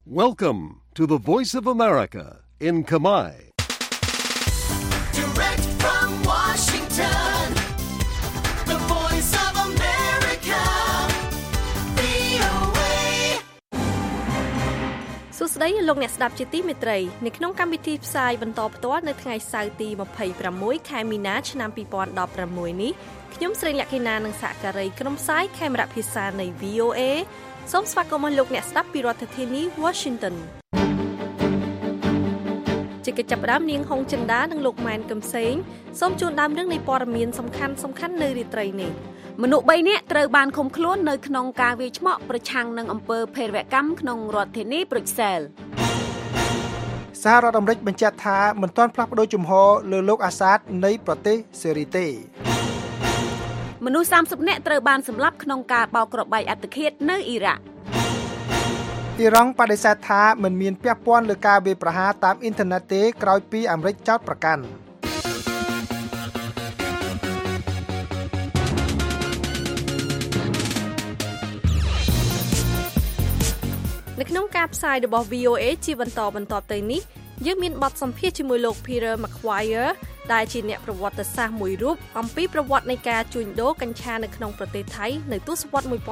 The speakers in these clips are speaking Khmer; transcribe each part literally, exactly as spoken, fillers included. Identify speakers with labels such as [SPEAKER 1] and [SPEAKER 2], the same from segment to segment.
[SPEAKER 1] Welcome to the Voice of America in Khmer.
[SPEAKER 2] Direct from Washington, the Voice of America, វី អូ เอ
[SPEAKER 3] សួស្តីលោកអ្នកស្ដាប់ជាទីមេត្រីនៅក្នុងកម្មវិធីផ្សាយបន្តផ្ទាល់នៅថ្ងៃសៅរ៍ទីម្ភៃប្រាំមួយខែមីនាឆ្នាំពីរពាន់ដប់ប្រាំមួយនេះខ្ញុំស្រីលក្ខិណានិងសហការីក្រុមផ្សាយខេមរៈភាសានៃ វី អូ เอ សូមស្វាគមន៍លោកអ្នកស្ដាប់ពីរដ្ឋធានី Washington ជាកិច្ចចាប់ផ្ដើមនាងហុងចិន្តានិងលោកម៉ែនកឹមសេងសូមជូនដើមរឿងនៃព័ត៌មានសំខាន់សំខាន់នៅរាត្រីនេះមនុស្សបីនាក់ត្រូវបានឃុំខ្លួននៅក្នុងការវាយឆ្មក់ប្រឆាំងនឹងអំពើភេរវកម្មក្នុងរដ្ឋធានីប្រុចសែល
[SPEAKER 4] សហរដ្ឋអាមេរិកបញ្ជាក់ថាមិនទាន់ផ្លាស់ប្តូរជំហរលើលោកអាសាតនៃប្រទេសសេរីទេ
[SPEAKER 3] មនុស្សសាមសិបនាក់ត្រូវបានសម្លាប់ក្នុងការបោកគ្រាប់បែកអត្តឃាតនៅអ៊ីរ៉ាក់
[SPEAKER 4] អ៊ីរ៉ង់បដិសេធថាមិនមានពាក់ព័ន្ធលើការវាយប្រហារតាមអ៊ីនធឺណិតទេក្រោយពីអាមេរិកចោទប្រកាន់
[SPEAKER 3] នៅក្នុងការផ្សាយរបស់ វី អូ เอ ជាបន្តបន្ទាប់ទៅនេះយើងមានបទសម្ភាសន៍ជាមួយលោក Peter McGuire ដែលជាអ្នកប្រវត្តិសាស្ត្រមួយរូបអំពីប្រវត្តិនៃការជួញដូរកញ្ឆានៅក្នុងប្រទេសថៃនៅទសវត្សរ៍nineteen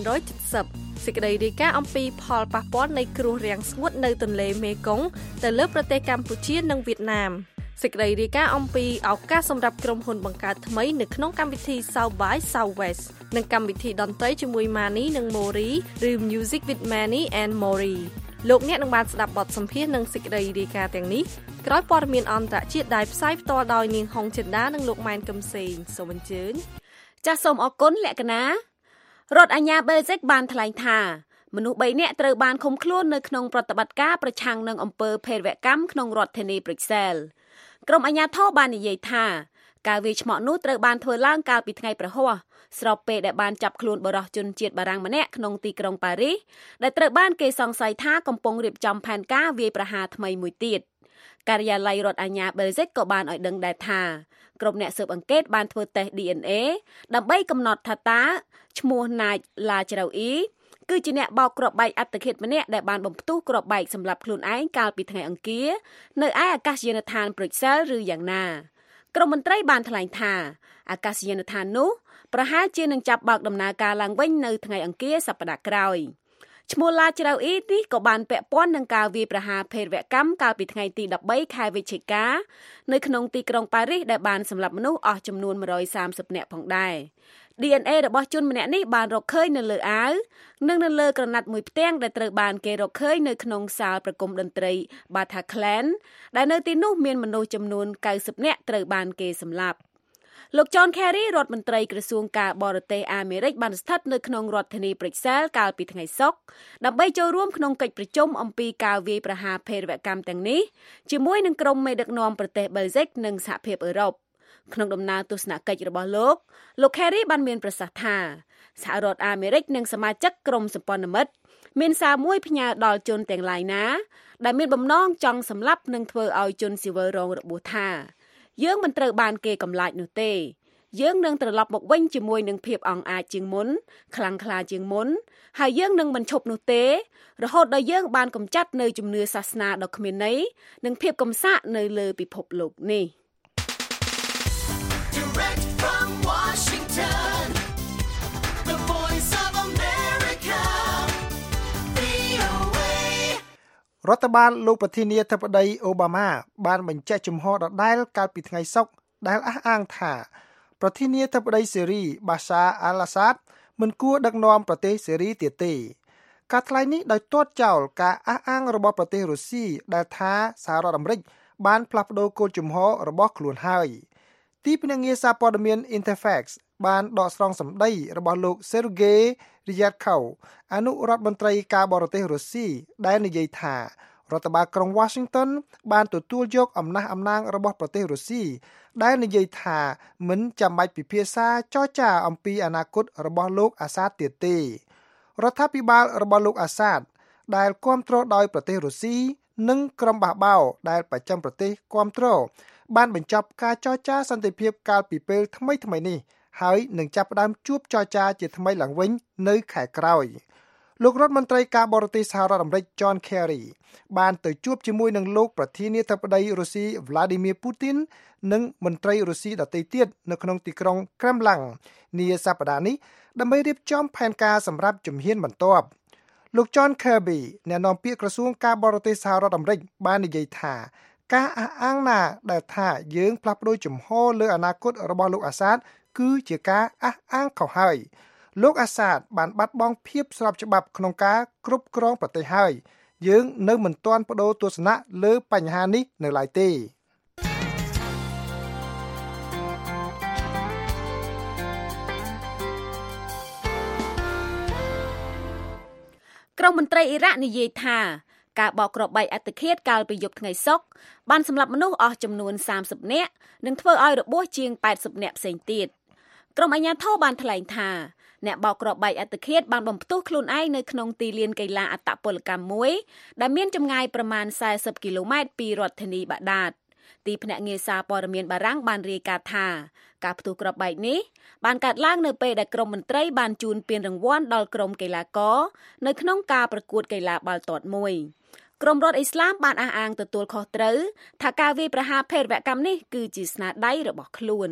[SPEAKER 3] seventyសេចក្តីរាយការណ៍អំពីផលប៉ះពាល់នៃគ្រោះរាំងស្ងួតនៅទន្លេមេគង្គទៅលើប្រទេសកម្ពុជានិងវៀតណាមសេចក្តីរាយការណ៍អំពីឱកាសសម្រាប់ក្រុមហ៊ុនបង្កើតថ្មីនៅក្នុងកម្មវិធី South by Southwest និងកម្មវិធីតន្ត្រីជាមួយ Mani និង Mori ឬ Music with Mani and Mori លោកអ្នកនឹងបានស្ដាប់បទសម្ភាសន៍និងសេចក្តីរាយការណ៍ទាំងនេះក្រោយព័ត៌មានអន្តរជាតិដែលផ្សាយផ្ទាល់ដោយនាងហុងចិន្តានិងលោកម៉ែនកឹមសេងសូមអញ្ជើញចាសសូមអរគុណលក្ខណារដ្ឋអាជ្ញាបែលហ្សិកបានថ្លែងថាមនុស្សបីនាក់ត្រូវបានឃុំខ្លួននៅក្នុងប្រតិបត្តិការប្រឆាំងនឹងអំពើភេរវកម្មក្នុងរដ្ឋធានីប្រុចសែលក្រុមអាជ្ញាធរបាននិយាយថាការវាយឆ្មក់នោះត្រូវបានធ្វើឡើងកាលពីថ្ងៃប្រហ័សស្របពេលដែលបានចាប់ខ្លួនបរិសុជនជាតិបារាំងម្នាក់ក្នុងទីក្រុងប៉ារីសដែលត្រូវបានគេសង្ស័យថាកំពុងរៀបចំផែនការវាយប្រហារថ្មីមួយទៀតការិយាល័យរដ្ឋអាជ្ញាបែលហ្សិកក៏បានឲ្យដឹងដែរថាក្រុមអ្នកស៊ើបអង្កេតបានធ្វើតេស្ត ឌី អេន អេ ដើម្បីកំណត់ថាតើឈ្មោះណាចឡាច្រៅអ៊ីគឺជាអ្នកបោកគ្រាប់បែកអត្តឃាតម្នាក់ដែលបានបំផ្ទុះគ្រាប់បែកសម្រាប់ខ្លួនឯងកាលពីថ្ងៃអង្គារនៅឯអាកាសយានដ្ឋានប្រុចសែលឬយ៉ាងណាក្រុមមន្ត្រីបានថ្លែងថាអាកាសយានដ្ឋាននោះប្រហែលជានឹងចាប់បើកដំណើរការឡើងវិញនៅថ្ងៃអង្គារសប្តាហ៍ក្រោយឈ្មោះឡាច្រៅអ៊ីនេះក៏បានពាក់ព័ន្ធនឹងការវាយប្រហារភេរវកម្មកាលពីថ្ងៃទីដប់បីខែវិច្ឆិកានៅក្នុងទីក្រុងប៉ារីសដែលបានសម្លាប់មនុស្សអស់ចំនួនone hundred thirtyនាក់ផងដែរ ឌី អេន អេ របស់ជនម្នាក់នេះបានរកឃើញនៅលើអាវនិងនៅលើក្រណាត់មួយផ្ទាំងដែលត្រូវបានគេរកឃើញនៅក្នុងសាលប្រគំតន្ត្រី Bataclan ដែលនៅទីនោះមានមនុស្សចំនួនninetyនាក់ត្រូវបានគេសម្លាប់លោក John Kerry រដ្ឋមន្ត្រីក្រសួងការបរទេសអាមេរិកបានស្ថិតនៅក្នុងរដ្ឋធានីប្រុចសែលកាលពីថ្ងៃសុក្រដើម្បីចូលរួមក្នុងកិច្ចប្រជុំអំពីការវាយប្រហារភេរវកម្មទាំងនេះជាមួយនឹងក្រុមមេដឹកនាំប្រទេសបែលហ្សិកនិងសហភាពអឺរ៉ុបក្នុងដំណើរទស្សនកិច្ចរបស់លោកលោក Kerry បានមានប្រសាសន៍ថាសហរដ្ឋអាមេរិកនិងសមាជិកក្រុមសម្ព័ន្ធមិត្តមានសារមួយផ្ញើដល់ជនទាំងឡាយណាដែលមានបំណងចង់សម្លាប់និងធ្វើឲ្យជនស៊ីវិលរងរបួសថាយើងមិនត្រូវបានគេកំឡាចនោះទេយើងនឹងត្រឡប់មកវិញជាមួយនឹងភាពអង់អាចជាងមុនខ្លាំងក្លាជាងមុនហើយយើងនឹងមិនឈប់នោះទេរហូតដល់យើងបានកម្ចាត់នៅជំនឿសាសនាដ៏គ្មានន័យនិងភាពកំសាកនៅលើពិភពលោកនេះ
[SPEAKER 2] Direct from Washington, the Voice of America, វី អូ เอ
[SPEAKER 4] រដ្ឋបាលលោកប្រធានាធិបតីអូបាម៉ាបានបញ្ជាក់ជំហរដដែលកាលពីថ្ងៃសុក្រដែលអះអាងថាប្រធានាធិបតីសេរីបាសាអាល់អាសាដមិនគួរដឹកនាំប្រទេសសេរីទៀតទេការថ្លែងនេះដោយទាត់ចោលការអះអាងរបស់ប្រទេសរុស្ស៊ីដែលថាសហរដ្ឋអាមេរិកបានផ្លាស់ប្តូរគោលជំហររបស់ខ្លួនហើយទីភ្នាក់ងារសារព័ត៌មាន Interfax បានដកស្រង់សម្ដីរបស់លោក Sergei Ryabkov អនុរដ្ឋមន្ត្រីការបរទេសរុស្ស៊ីដែលនិយាយថារដ្ឋបាលក្រុង Washington បានទទួលយកអំណះអំណាងរបស់ប្រទេសរុស្ស៊ីដែលនិយាយថាមិនចាំបាច់ពិភាក្សាចរចាអំពីអនាគតរបស់លោកអាសាតទៀតទេរដ្ឋាភិបាលរបស់លោកអាសាតដែលគាំទ្រដោយប្រទេសរុស្ស៊ីនិងក្រុមបះបោរដែលបច្ចឹមប្រទេសគាំទ្របានបញ្ចប់ការចរចាសន្តិភាពកាលពីពេលថ្មីៗនេះហើយនឹងចាប់ផ្ដើមជួបចរចាជាថ្មីឡើងវិញនៅខែក្រោយលោករដ្ឋមន្ត្រីការបរទេសសហរដ្ឋអាមេរិក John Kerry បានទៅជួបជាមួយនឹងលោកប្រធានាធិបតីរុស្ស៊ី Vladimir Putin និងមន្ត្រីរុស្ស៊ីដទៃទៀតនៅក្នុងទីក្រុង Kremlin នាសប្តាហ៍នេះដើម្បីរៀបចំផែនការសម្រាប់ជំហានបន្ទាប់លោក John Kirby អ្នកនាំពាក្យក្រសួងការបរទេសសហរដ្ឋអាមេរិកបាននិយាយថាការអះអាងណាដែលថាយើងផ្លាស់ប្ដូរជំហរលើអនាគតរបស់លោកអាសាតគឺជាការអះអាងខុសហើយលោកអាសាតបានបាត់បង់ភាពស្របច្បាប់ក្នុងការគ្រប់គ្រងប្រទេសហើយយើងនៅមិនទាន់បដូរទស្សនៈលើបញ្ហានេះនៅឡើយទេ
[SPEAKER 5] ក្រុមមន្ត្រីអ៊ីរ៉ាក់និយាយថាការបោកគ្រាប់បែកអត្តឃាតកាលពីយប់ថ្ងៃសុក្របានសម្លាប់មនុស្សអស់ចំនួនសាមសិបនាក់និងធ្វើឲ្យរបួសជាងแปดสิบនាក់ផ្សេងទៀតក្រុមអាជ្ញាធរបានថ្លែងថាអ្នកបោកគ្រាប់បែកអត្តឃាតបានបំផ្ទុះខ្លួនឯងនៅក្នុងទីលានកីឡាអត្តពលកម្មមួយដែលមានចម្ងាយប្រមាណ四十គីឡូម៉ែត្រពីរដ្ឋធានីបាដាតទីភ្នាក់ងារសារព័ត៌មានបារាំងបានរាយការណ៍ថាការផ្ទុះគ្រាប់បែកនេះបានកើតឡើងនៅពេលដែលក្រុមមន្ត្រីបានជូនពានរង្វាន់ដល់ក្រុមកីឡាករនៅក្នុងការប្រកួតកីឡាបាល់ទាត់មួយក្រុមរដ្ឋអ៊ីស្លាមបានអះអាងទទួលខុសត្រូវថាការវាយប្រហារភេរវកម្មនេះគឺជាស្នាដៃរបស់ខ្លួន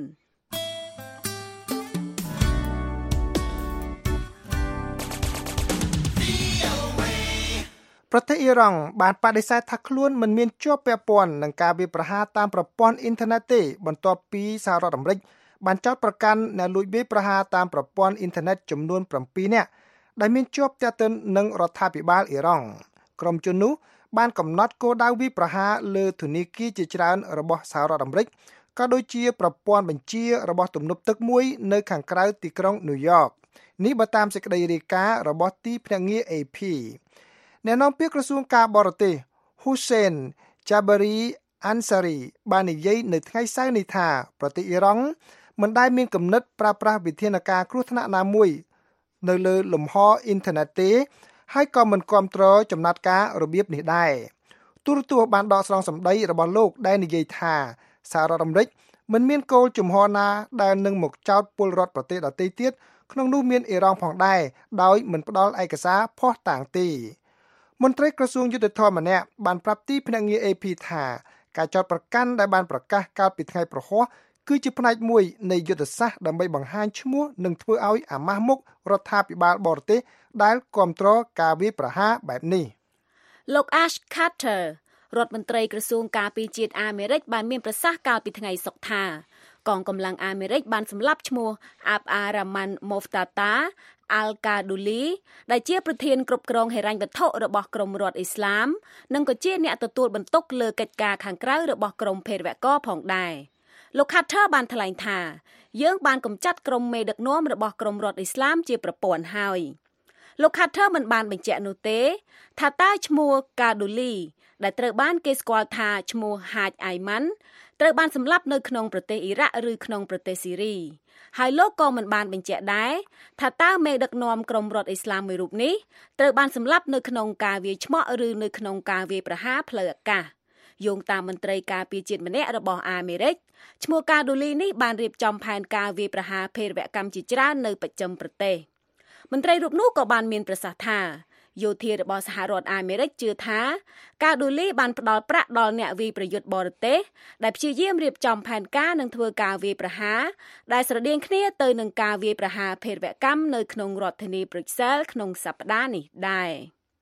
[SPEAKER 4] ប្រទេសអ៊ីរ៉ង់បានបដិសេធថាខ្លួនមិនមានជាប់ពាក់ព័ន្ធនឹងការវាយប្រហារតាមប្រព័ន្ធអ៊ីនធឺណិតទេបន្ទាប់ពីសហរដ្ឋអាមេរិកបានចោទប្រកាន់អ្នកលួចវាយប្រហារតាមប្រព័ន្ធអ៊ីនធឺណិតចំនួនsevenនាក់ដែលមានជាប់ទាក់ទិននឹងរដ្ឋាភិបាលអ៊ីរ៉ង់ក្រុមជននោះបានកំណត់គោលដៅវាយប្រហារលើធនាគារជាច្រើនរបស់សហរដ្ឋអាមេរិកក៏ដូចជាប្រព័ន្ធបញ្ជារបស់ទំនប់ទឹកមួយនៅខាងក្រៅទីក្រុងញូវយ៉កនេះបើតាមសេចក្តីរាយការណ៍របស់ទីភ្នាក់ងារ A Pអ្នកនាំពាក្យក្រសួងការបរទេស Hussein Jabari Ansari បាននិយាយនៅថ្ងៃសៅរ៍នេះថាប្រទេសអ៊ីរ៉ង់មិនដែលមានគំនិតប្រើប្រាស់វិធានការគ្រោះថ្នាក់ណាមួយនៅលើលំហអ៊ីនធឺណិតទេហើយក៏មិនគាំទ្រចំណាត់ការរបៀបនេះដែរទូរទស្សន៍បានដកស្រង់សម្ដីរបស់លោកដែលនិយាយថាសហរដ្ឋអាមេរិកមិនមានគោលជំហរណាដែលនឹងមកចោទពលរដ្ឋប្រទេសដទៃទៀតក្នុងនោះមានអ៊ីរ៉ង់ផងដែរដោយមិនផ្ដល់ឯកសារភស្តុតាងទេមន្ត្រីក្រសួងយុទ្ធភ័ពម្នាក់បានប្រាប់ទីភ្នាក់ងារ A P ថាការចោទប្រកាន់ដែលបានប្រកាសកាលពីថ្ងៃប្រហ័សគឺជាផ្នែកមួយនៃយុទ្ធសាស្ត្រដើម្បីបង្ហាញឈ្មោះនិងធ្វើឲ្យអាម៉ាស់មុខរដ្ឋាភិបាលបរទេសដែលគាំទ្រការវាយប្រហារបែបនេះ
[SPEAKER 5] លោក Ash Carter រដ្ឋមន្ត្រីក្រសួងការពារជាតិអាមេរិកបានមានប្រសាសន៍កាលពីថ្ងៃសុក្រថាកងកម្លាំងអាមេរិកបានសម្លាប់ឈ្មោះ Abdul Rahman Moftata Al-Qaduli ដែលជាប្រធានគ្រប់គ្រងហិរញ្ញវត្ថុរបស់ក្រមរដ្ឋអ៊ីស្លាមនិងក៏ជាអ្នកទទួលបន្ទុកលើកិច្ចការខាងក្រៅរបស់ក្រមភេរវករផងដែរលោក Carter បានថ្លែងថាយើងបានកម្ចាត់ក្រុមមេដឹកនាំរបស់ក្រមរដ្ឋអ៊ីស្លាមជាប្រព័ន្ធហើយលោក Carter មិនបានបញ្ជាក់នោះទេថាតើឈ្មោះ Qaduli ដែលត្រូវបានគេស្គាល់ថាឈ្មោះ Haj Ayman ត្រូវបានសម្លាប់នៅក្នុងប្រទេសអ៊ីរ៉ាក់ឬក្នុងប្រទេសស៊ីរីហើយលោកក៏មិនបានបញ្ជាក់ដែរថាតើមេដឹកនាំក្រមរដ្ឋអ៊ីស្លាមមួយរូបនេះត្រូវបានសម្លាប់នៅក្នុងការវាយឆ្មក់ឬនៅក្នុងការវាយប្រហារផ្លូវអាកាសយោងតាមមន្ត្រីការពារជាតិម្នាក់របស់អាមេរិកឈ្មោះ Qaduli នេះបានរៀបចំផែនការវាយប្រហារភេរវកម្មជាច្រើននៅបស្ចិមប្រទេសមន្ត្រីរូបនោះក៏បានមានប្រសាសន៍ថាយោធារបស់សហរដ្ឋអាមេរិកជឿថាកាឌូលីបានផ្ដល់ប្រាក់ដល់អ្នកវាយប្រយុទ្ធបរទេសដែលព្យាយាមរៀបចំផែនការនិងធ្វើការវាយប្រហារដែលស្រដៀងគ្នាទៅនឹងការវាយប្រហារភេរវកម្មនៅក្នុងរដ្ឋធានីប្រុកសែលក្នុងសប្តាហ៍នេះដែរ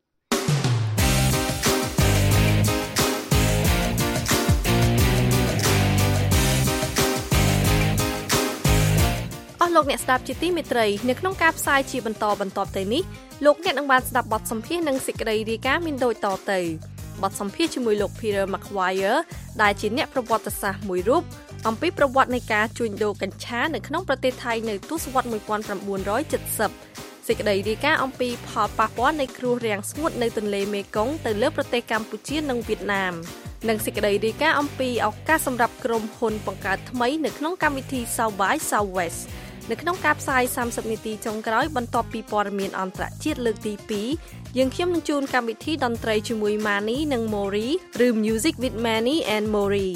[SPEAKER 3] អស់លោកអ្នកស្ដាប់ជាទីមេត្រីនៅក្នុងការផ្សាយជាបន្តបន្ទាប់ទៅនេះលោកអ្នកនឹងបានស្ដាប់បទសម្ភាសន៍និងសេចក្តីរាយការណ៍មានដូចតទៅបទសម្ភាសន៍ជាមួយលោក Peter McGuire ដែលជាអ្នកប្រវត្តិសាស្ត្រមួយរូបអំពីប្រវត្តិនៃការជួញដូរកញ្ឆានៅក្នុងប្រទេសថៃនៅទសវត្សរ៍nineteen seventyសេចក្តីរាយការណ៍អំពីផលប៉ះពាល់នៃគ្រោះរាំងស្ងួតនៅទន្លេមេគង្គទៅលើប្រទេសកម្ពុជានិងវៀតណាមនិងសេចក្តីរាយការណ៍អំពីឱកាសសម្រាប់ក្រុមហ៊ុនបង្កើតថ្មីនៅក្នុងកម្មវិធី South by Southwestនៅក្នុងការផ្សាយthirtyនាទីចុងក្រោយបន្ទាប់ពីព័ត៌មានអន្តរជាតិលើកទីtwoយើងខ្ញុំនឹងជួនកម្មវិធីតន្ត្រីជាមួយ Mani និង Mori ឬ Music with Mani and Mori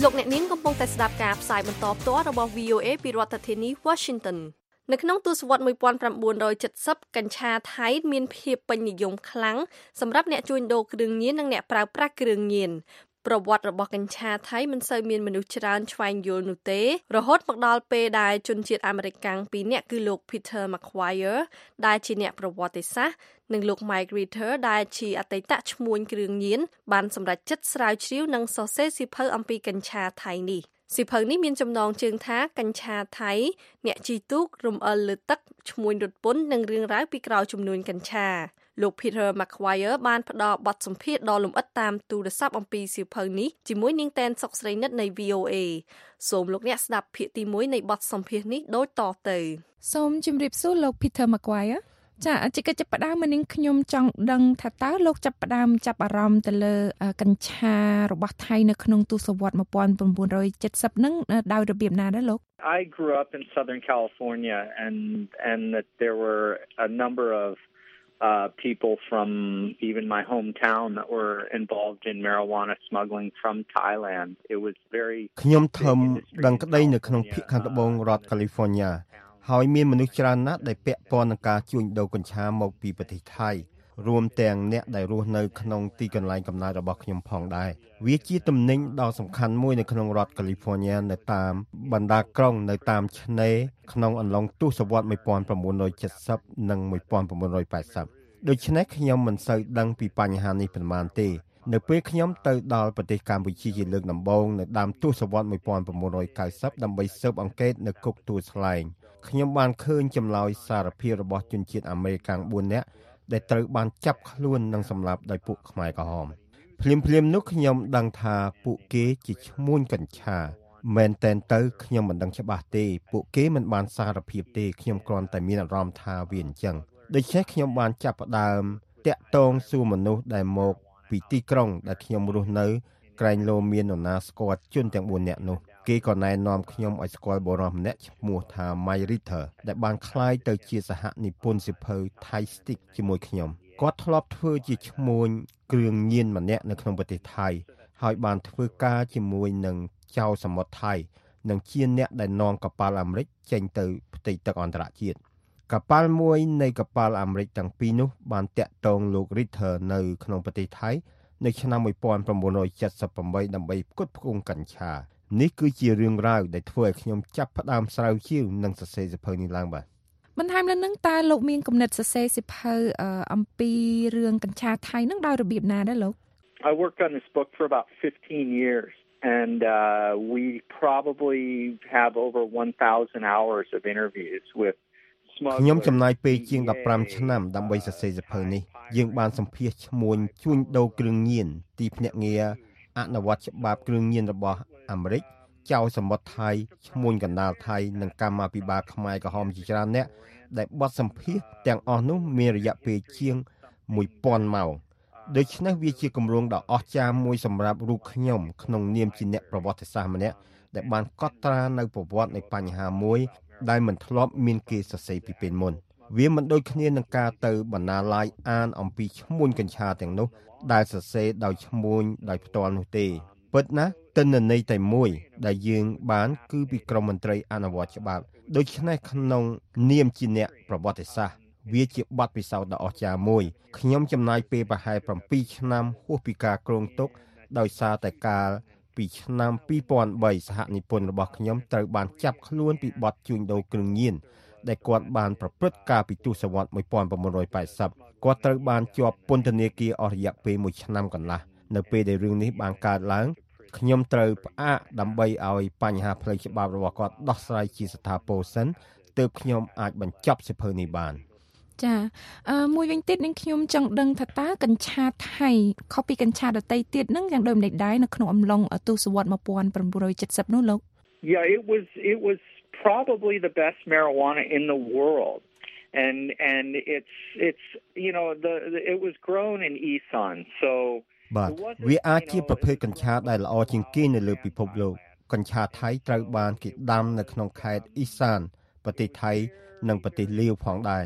[SPEAKER 3] លោកអ្នកនាងកំពុងតែស្ដាប់ការផ្សាយបន្តផ្ទាល់របស់ V O A ពីរដ្ឋធានី Washington នៅក្នុងទសវត្សរ៍nineteen seventy កញ្ឆាថៃមានភាពពេញនិយមខ្លាំងសម្រាប់អ្នកជួញដូរគ្រឿងញៀននិងអ្នកប្រើប្រាស់គ្រឿងញៀនប្រវត្តិរបស់កញ្ឆាថៃមិនសូវមានមនុស្សច្រើនឆ្វែងយល់នោះទេរហូតមកដល់ពេលដែលជនជាតិអាមេរិកកាំងពីរនាក់គឺលោក Peter McGuire ដែលជាអ្នកប្រវត្តិសាស្ត្រនិងលោក Mike Ritter ដែលជាអតីតឈ្មួញគ្រឿងញៀនបានសម្រេចចិត្តស្រាវជ្រាវនិងសរសេរសៀវភៅអំពីកញ្ឆាថៃនេះសៀវភៅនេះមានចំណងជើងថាកញ្ឆាថៃអ្នកជីទូករំអិលលើទឹកឈ្មួញរត់ពន្ធនិងរឿងរ៉ាវពីក្រោយជំនួញកញ្ឆាលោក Peter McGuire បានផ្ដល់បទសម្ភាសន៍ដ៏លម្អិតតាមទូរស័ព្ទអំពីសៀវភៅនេះជាមួយនាងតែនសុកស្រីនិតនៃ V O A សូមលោកអ្នកស្ដាប់ភាគទីoneនៃបទសម្ភាសន៍នេះដូចតទៅ
[SPEAKER 6] សូមជម្រាបសួរលោក Peter McGuire ចាជាកិច្ចចាប់ផ្ដើមនាងខ្ញុំចង់ដឹងថាតើលោកចាប់ផ្ដើមចាប់អារម្មណ៍ទៅលើកញ្ឆារបស់ថៃនៅក្នុងទសវត្សរ៍nineteen seventyហ្នឹងដោយរបៀបណាដែរលោក
[SPEAKER 7] I grew up in Southern California and and that there were a number of uh people from even my hometown that were involved in marijuana smuggling from Thailand. It was very
[SPEAKER 8] ខ្ញុំធំដឹងក្តីនៅក្នុងភាគខាងត្បូងរដ្ឋ California ហើយមានមនុស្សច្រើនណាស់ដែលពាក់ព័ន្ធនឹងការជួញដូរកញ្ឆាមកពីប្រទេសថៃរួមទាំងអ្នកដែលរស់នៅក្នុងទីកន្លែងកំណើតរបស់ខ្ញុំផងដែរវាជាទំនិញដ៏សំខាន់មួយនៅក្នុងរដ្ឋ California នៅតាមបណ្ដាក្រុងនៅតាមឆ្នេរក្នុងអំឡុងទសវត្សរ៍nineteen seventyនិងnineteen eightyដូច្នេះខ្ញុំមិនសូវដឹងពីបញ្ហានេះប៉ុន្មានទេនៅពេលខ្ញុំទៅដល់ប្រទេសកម្ពុជាជាលើកដំបូងនៅដើមទសវត្សរ៍nineteen ninetyដើម្បីស៊ើបអង្កេតនៅគុកទួលស្លែងខ្ញុំបានឃើញចម្លើយសារភាពរបស់ជនជាតិអាមេរិកfourនាក់ដែលត្រូវបានចាប់ខ្លួននិងសម្លាប់ដោយពួកខ្មែរក្រហមភ្លាមភ្លាមនោះខ្ញុំដឹងថាពួកគេជាឈ្មួញកញ្ឆាមែនតែនទៅខ្ញុំមិនដឹងច្បាស់ទេពួកគេមិនបានសារភាពទេខ្ញុំគ្រាន់តែមានអារម្មណ៍ថាវាអញ្ចឹងដូច្នេះខ្ញុំបានចាប់ផ្ដើមតាក់ទងសួរមនុស្សដែលមកពីទីក្រុងដែលខ្ញុំរស់នៅក្រែងលោមាននរណាស្គាល់ជនទាំងfourនាក់នោះគេក៏ណែនាំខ្ញុំឲ្យស្គាល់បុរសម្នាក់ឈ្មោះថា Mike Ritter ដែលបានក្លាយទៅជាសហនិពន្ធសៀវភៅ Thai Stick ជាមួយខ្ញុំគាត់ធ្លាប់ធ្វើជាឈ្មួញគ្រឿងញៀនម្នាក់នៅក្នុងប្រទេសថៃហើយបានធ្វើការជាមួយនឹងចៅសមុទ្រថៃនិងជាអ្នកដែលនាំកប៉ាល់អាមេរិកចេញទៅផ្ទៃទឹកអន្តរជាតិកប៉ាល់មួយនៃកប៉ាល់អាមេរិកទាំងពីរនោះបានតាក់ទងលោក Ritter នៅក្នុងប្រទេសថៃនៅឆ្នាំnineteen seventy-eightដើម្បីផ្គត់ផ្គង់កញ្ឆានេះគឺជារឿងរ៉ាវដែលធ្វើឲ្យខ្ញុំចាប់ផ្ដើមស្រាវជ្រាវនិងសរសេរសៀវភៅនេះឡើងបាទ
[SPEAKER 6] បន្ថែមលើនឹងតើលោកមានគំនិតសរសេរសៀវភៅអំពីរឿងកញ្ឆាថៃនឹងដោយរបៀបណាដែរលោក
[SPEAKER 7] I worked on this book for about fifteen years and uh we probably have over one thousand hours of interviews with
[SPEAKER 8] ខ្ញុំចំណាយពេលជាងfifteenឆ្នាំដើម្បីសរសេរសៀវភៅនេះយើងបានសម្ភាសឈ្មួញជួញដូរគ្រឿងញៀនទីភ្នាក់ងារអនុវត្តច្បាប់គ្រឿងញៀនរបស់អាមេរិកចៅសមុទ្រថៃឈ្មួញកណ្ដាលថៃនិងកម្មាភិបាលខ្មែរក្រហមជាច្រើនអ្នកដែលបទសម្ភាសទាំងអស់នោះមានរយៈពេលជាងone thousandម៉ោងដូច្នេះវាជាគម្រោងដ៏អស្ចារ្យមួយសម្រាប់រូបខ្ញុំក្នុងនាមជាអ្នកប្រវត្តិសាស្ត្រម្នាក់ដែលបានកត់ត្រានៅប្រវត្តិនៃបញ្ហាមួយដែលមិនធ្លាប់មានគេសរសេរពីពេលមុនវាមិនដូចគ្នានឹងការទៅបណ្ណាល័យអានអំពីឈ្មួញកញ្ឆាទាំងនោះដែលសរសេរដោយឈ្មួញដោយផ្ទាល់នោះទេពិតណាស់ទិន្នន័យតែមួយដែលយើងបានគឺពីក្រមមន្ត្រីអនុវត្តច្បាប់ដូច្នេះក្នុងនាមជាអ្នកប្រវត្តិសាស្ត្រវាជាបទពិសោធន៍ដ៏អស្ចារ្យមួយខ្ញុំចំណាយពេលប្រហែលsevenឆ្នាំហួសពីការគ្រោងទុកដោយសារតែកាលពីឆ្នាំtwo thousand threeសហនិពន្ធរបស់ខ្ញុំត្រូវបានចាប់ខ្លួនពីបទជួញដូរគ្រឿងញៀនដែលគាត់បានប្រព្រឹត្តកាលពីទសវត្សរ៍nineteen eightyគាត់ត្រូវបានជាប់ពន្ធនាគារអស់រយៈពេលoneឆ្នាំកន្លះនៅពេលដែលរឿងនេះបានកើតឡើងខ្ញុំត្រូវផ្អាកដើម្បីឲ្យបញ្ហាផ្លូវច្បាប់របស់គាត់ដោះស្រាយជាស្ថាពរសិនទើបខ្ញុំអាចបញ្ចប់សៀវភៅនេះបាន
[SPEAKER 6] ចាអឺមួយវិញទៀតនឹងខ្ញុំចង់ដឹងថាតើកញ្ឆាថៃខុសពីកញ្ឆាដទៃទៀតនឹងយ៉ាងដូចម្តេចដែរនៅក្នុងអំឡុងទសវត្សរ៍nineteen seventyនោះលោក
[SPEAKER 7] Yeah, it was it was probably the best marijuana in the world. And and it's it's you know the, the it was grown in Isan. So
[SPEAKER 8] បាទវាអាចជាប្រភេទកញ្ឆាដែលល្អជាងគេនៅលើពិភពលោកកញ្ឆាថៃត្រូវបានគេដាំនៅក្នុងខេត្តអ៊ីសានប្រទេសថៃនិងប្រទេសលាវផងដែរ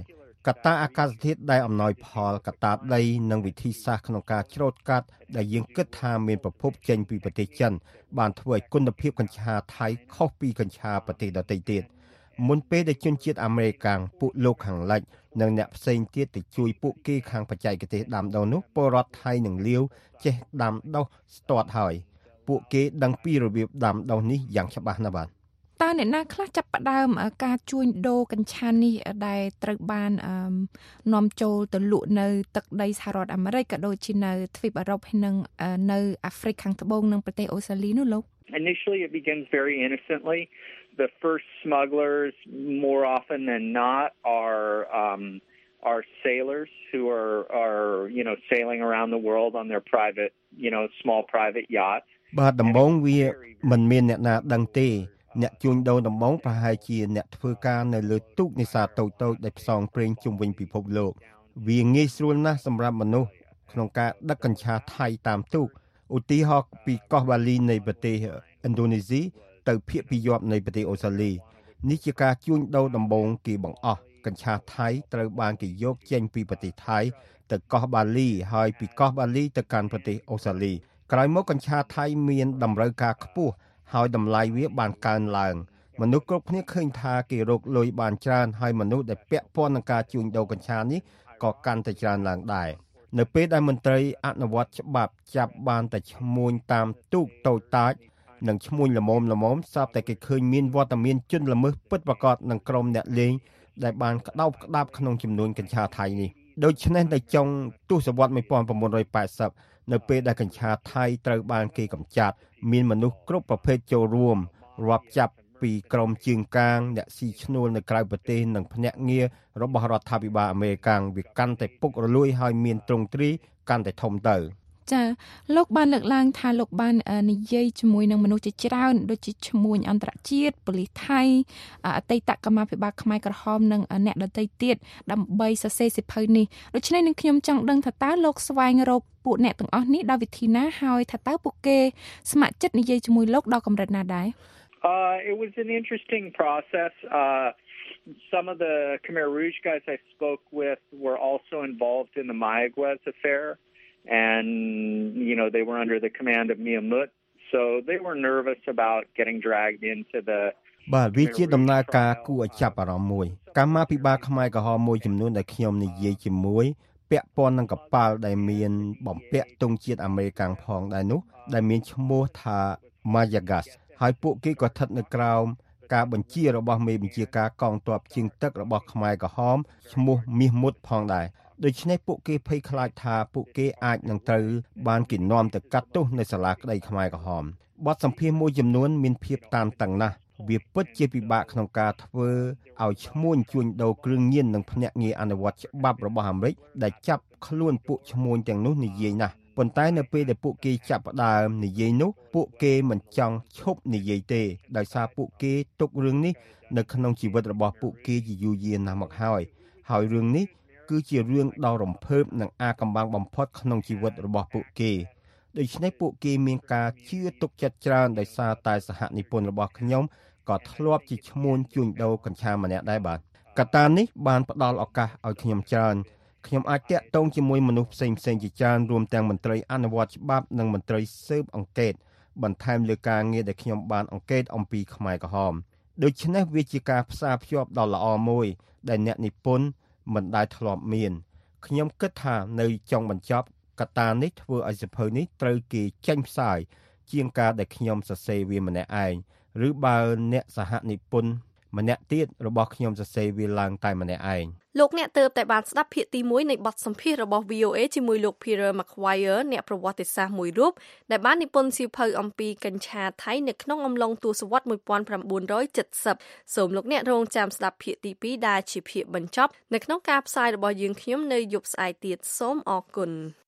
[SPEAKER 8] កត្តាអាកាសធាតុដែលអំណោយផលកត្តាដីនិងវិធីសាស្ត្រក្នុងការច្រូតកាត់ដែលយើងគិតថាមានប្រភពចេញពីប្រទេសចិនបានធ្វើឲ្យគុណភាពកញ្ឆាថៃខុសពីកញ្ឆាប្រទេសដទៃទៀតមុនពេលដែលជនជាតិអាមេរិកពួកលោកខាងលិចនិងអ្នកផ្សេងទៀតទៅជួយពួកគេខាងបច្ចេកទេសដាំដុះនោះពលរដ្ឋថៃនិងលាវចេះដាំដុះស្ទាត់ហើយពួកគេដឹងពីរបៀបដាំដុះនេះយ៉ាងច្បាស់ណាស់បាទ
[SPEAKER 6] តើអ្នកណាខ្លះចាប់ផ្ដើមការជួញដូរកញ្ឆានេះដែលត្រូវបាននាំចូលទៅលក់នៅទឹកដីសហរដ្ឋអាមេរិកក៏ដូចជានៅទ្វីបអឺរ៉ុបហើយនិងនៅអាហ្វ្រិកខាងត្បូងនិងប្រទេសអូស្ត្រាលីនោះលោក
[SPEAKER 7] Initially it begins very innocently. The first smugglers more often than not are um are sailors who are are you know sailing around the world on their private, you know, small private yachts.
[SPEAKER 8] បាទដំបូងវាមិនមានអ្នកណាដឹងទេអ្នកជួញដូរដំបូងប្រហែលជាអ្នកធ្វើការនៅលើទូកនេសាទតូចៗដែលផ្សងព្រេងជុំវិញពិភពលោកវាងាយស្រួលណាស់សម្រាប់មនុស្សក្នុងការដឹកកញ្ឆាថៃតាមទូកឧទាហរណ៍ពីកោះបាលីនៃប្រទេសឥណ្ឌូនេស៊ីទៅភាគពាយ័ព្យនៃប្រទេសអូស្ត្រាលីនេះជាការជួញដូរដំបូងគេបង្អស់កញ្ឆាថៃត្រូវបានគេយកចេញពីប្រទេសថៃទៅកោះបាលីហើយពីកោះបាលីទៅកាន់ប្រទេសអូស្ត្រាលីក្រោយមកកញ្ឆាថៃមានតម្រូវការខ្ពស់ហើយតម្លៃវាបានកើនឡើងមនុស្សគ្រប់គ្នាឃើញថាគេរកលុយបានច្រើនហើយមនុស្សដែលពាក់ព័ន្ធនឹងការជួញដូរកញ្ឆានេះក៏កាន់តែច្រើនឡើងដែរនៅពេលដែលមន្ត្រីអនុវត្តច្បាប់ចាប់បានតែឈ្មួញតាមទូកតូចតាចនិងឈ្មួញល្មមល្មមស្រាប់តែគេឃើញមានវត្តមានជនល្មើសពិតប្រាកដនឹងក្រុមអ្នកលេងដែលបានក្តោបក្តាប់ក្នុងចំនួនកញ្ឆាថៃនេះដូច្នេះនៅចុងទសវត្សរ៍nineteen eightyនៅពេលដែលកញ្ឆាថៃត្រូវបានគេកម្ចាត់មានមនុស្សគ្រប់ប្រភេទចូលរួមរាប់ចាប់ពីក្រុមជើងកាងអ្នកស៊ីឈ្នួលនៅក្រៅប្រទេសនិងភ្នាក់ងាររបស់រដ្ឋាភិបាលអាមេរិកវាកាន់តែពុករលួយហើយមានទ្រង់ទ្រាយកាន់តែធំទៅ
[SPEAKER 6] ចាលោកបានលើកឡើងថាលោកបាននិយាយជាមួយនឹងមនុស្សជាច្រើនដូចជាឈ្មួញអន្តរជាតិប៉ូលីសថៃអតីតកម្មាភិបាលខ្មែរក្រហមនិងអ្នកដទៃទៀតដើម្បីសរសេរសៀវភៅនេះដូច្នេះនឹងខ្ញុំចង់ដឹងថាតើលោកស្វែងរកពួកអ្នកទាំងអស់នេះដោយវិធីណាហើយថាតើពួកគេស្ម័គ្រចិត្តនិយាយជាមួយលោកដល់កម្រិតណាដែរ
[SPEAKER 7] Uh it was an interesting process. Uh some of the Khmer Rouge guys I spoke with were also involved in the Mayaguez affair. And, you know, they were under the command of Mia Mut. So they were nervous about getting dragged into the
[SPEAKER 8] បាទវាជាដំណើរការគួរឲ្យចាប់អារម្មណ៍មួយកម្មាភិបាលខ្មែរក្រហមមួយចំនួនដែលខ្ញុំនិយាយជាមួយពាក់ព័ន្ធនឹងកប៉ាល់ដែលមានបំពាក់ទង់ជាតិអាមេរិកផងដែរនោះដែលមានឈ្មោះថា Mayagas ហើយពួកគេក៏ស្ថិតនៅក្រោមការបញ្ជារបស់មេបញ្ជាការកងទ័ពជើងទឹករបស់ខ្មែរក្រហមឈ្មោះមាសមុតផងដែរដូច្នេះពួកគេភ័យខ្លាចថាពួកគេអាចនឹងត្រូវបានគេនាំទៅកាត់ទោសនៅសាលាក្តីខ្មែរក្រហមបទសម្ភាសន៍មួយចំនួនមានភាពតានតឹងណាស់វាពិតជាពិបាកក្នុងការធ្វើឲ្យឈ្មួញជួញដូរគ្រឿងញៀននិងភ្នាក់ងារអនុវត្តច្បាប់របស់អាមេរិកដែលចាប់ខ្លួនពួកឈ្មួញទាំងនោះនិយាយណាស់ប៉ុន្តែនៅពេលដែលពួកគេចាប់ផ្ដើមនិយាយនោះពួកគេមិនចង់ឈប់និយាយទេដោយសារពួកគេទុករឿងនេះនៅក្នុងជីវិតរបស់ពួកគេជាយូរយារណាស់មកហើយហើយរឿងនេះគឺជារឿងដ៏រំភើបនិងអាថ៌កំបាំងបំផុតក្នុងជីវិតរបស់ពួកគេដូច្នេះពួកគេមានការជឿទុកចិត្តច្រើនដោយសារតែសហនិពន្ធរបស់ខ្ញុំក៏ធ្លាប់ជាឈ្មួញជួញដូរកញ្ឆាម្នាក់ដែរបាទកត្តានេះបានផ្ដល់ឱកាសឲ្យខ្ញុំច្រើនខ្ញុំអាចតាក់ទងជាមួយមនុស្សផ្សេងផ្សេងជាច្រើនរួមទាំងមន្ត្រីអនុវត្តច្បាប់និងមន្ត្រីស៊ើបអង្កេតបន្ថែមលើការងារដែលខ្ញុំបានអង្កេតអំពីខ្មែរក្រហមដូច្នេះវាជាការផ្សារភ្ជាប់ដ៏ល្អមួយដែលអ្នកនិពន្ធមិនដែលធ្លាប់មានខ្ញុំគិតថានៅចុងបញ្ចប់កត្តានេះធ្វើឲ្យសៀវភៅនេះត្រូវគេចេញផ្សាយជាងការដែលខ្ញុំសរសេរវាម្នាក់ឯងឬបើអ្នកសហនិពន្ធម្នាក់ទៀតរបស់ខ្ញុំសរសេរវាឡើងតែម្នាក់ឯង
[SPEAKER 3] លោកអ្នកទើបតែបានស្ដាប់ភាគទីoneនៃបទសម្ភាសន៍របស់ V O A ជាមួយលោក Peter McGuire អ្នកប្រវត្តិសាស្ត្រមួយរូបដែលបាននិពន្ធសៀវភៅអំពីកញ្ឆាថៃនៅក្នុងអំឡុងទសវត្សរ៍nineteen seventyសូមលោកអ្នករងចាំស្ដាប់ភាគទីtwoដែលជាភាគបញ្ចប់នៅក្នុងការផ្សាយរបស់យើងខ្ញុំនៅយប់ស្អែកទៀតសូមអរគុណ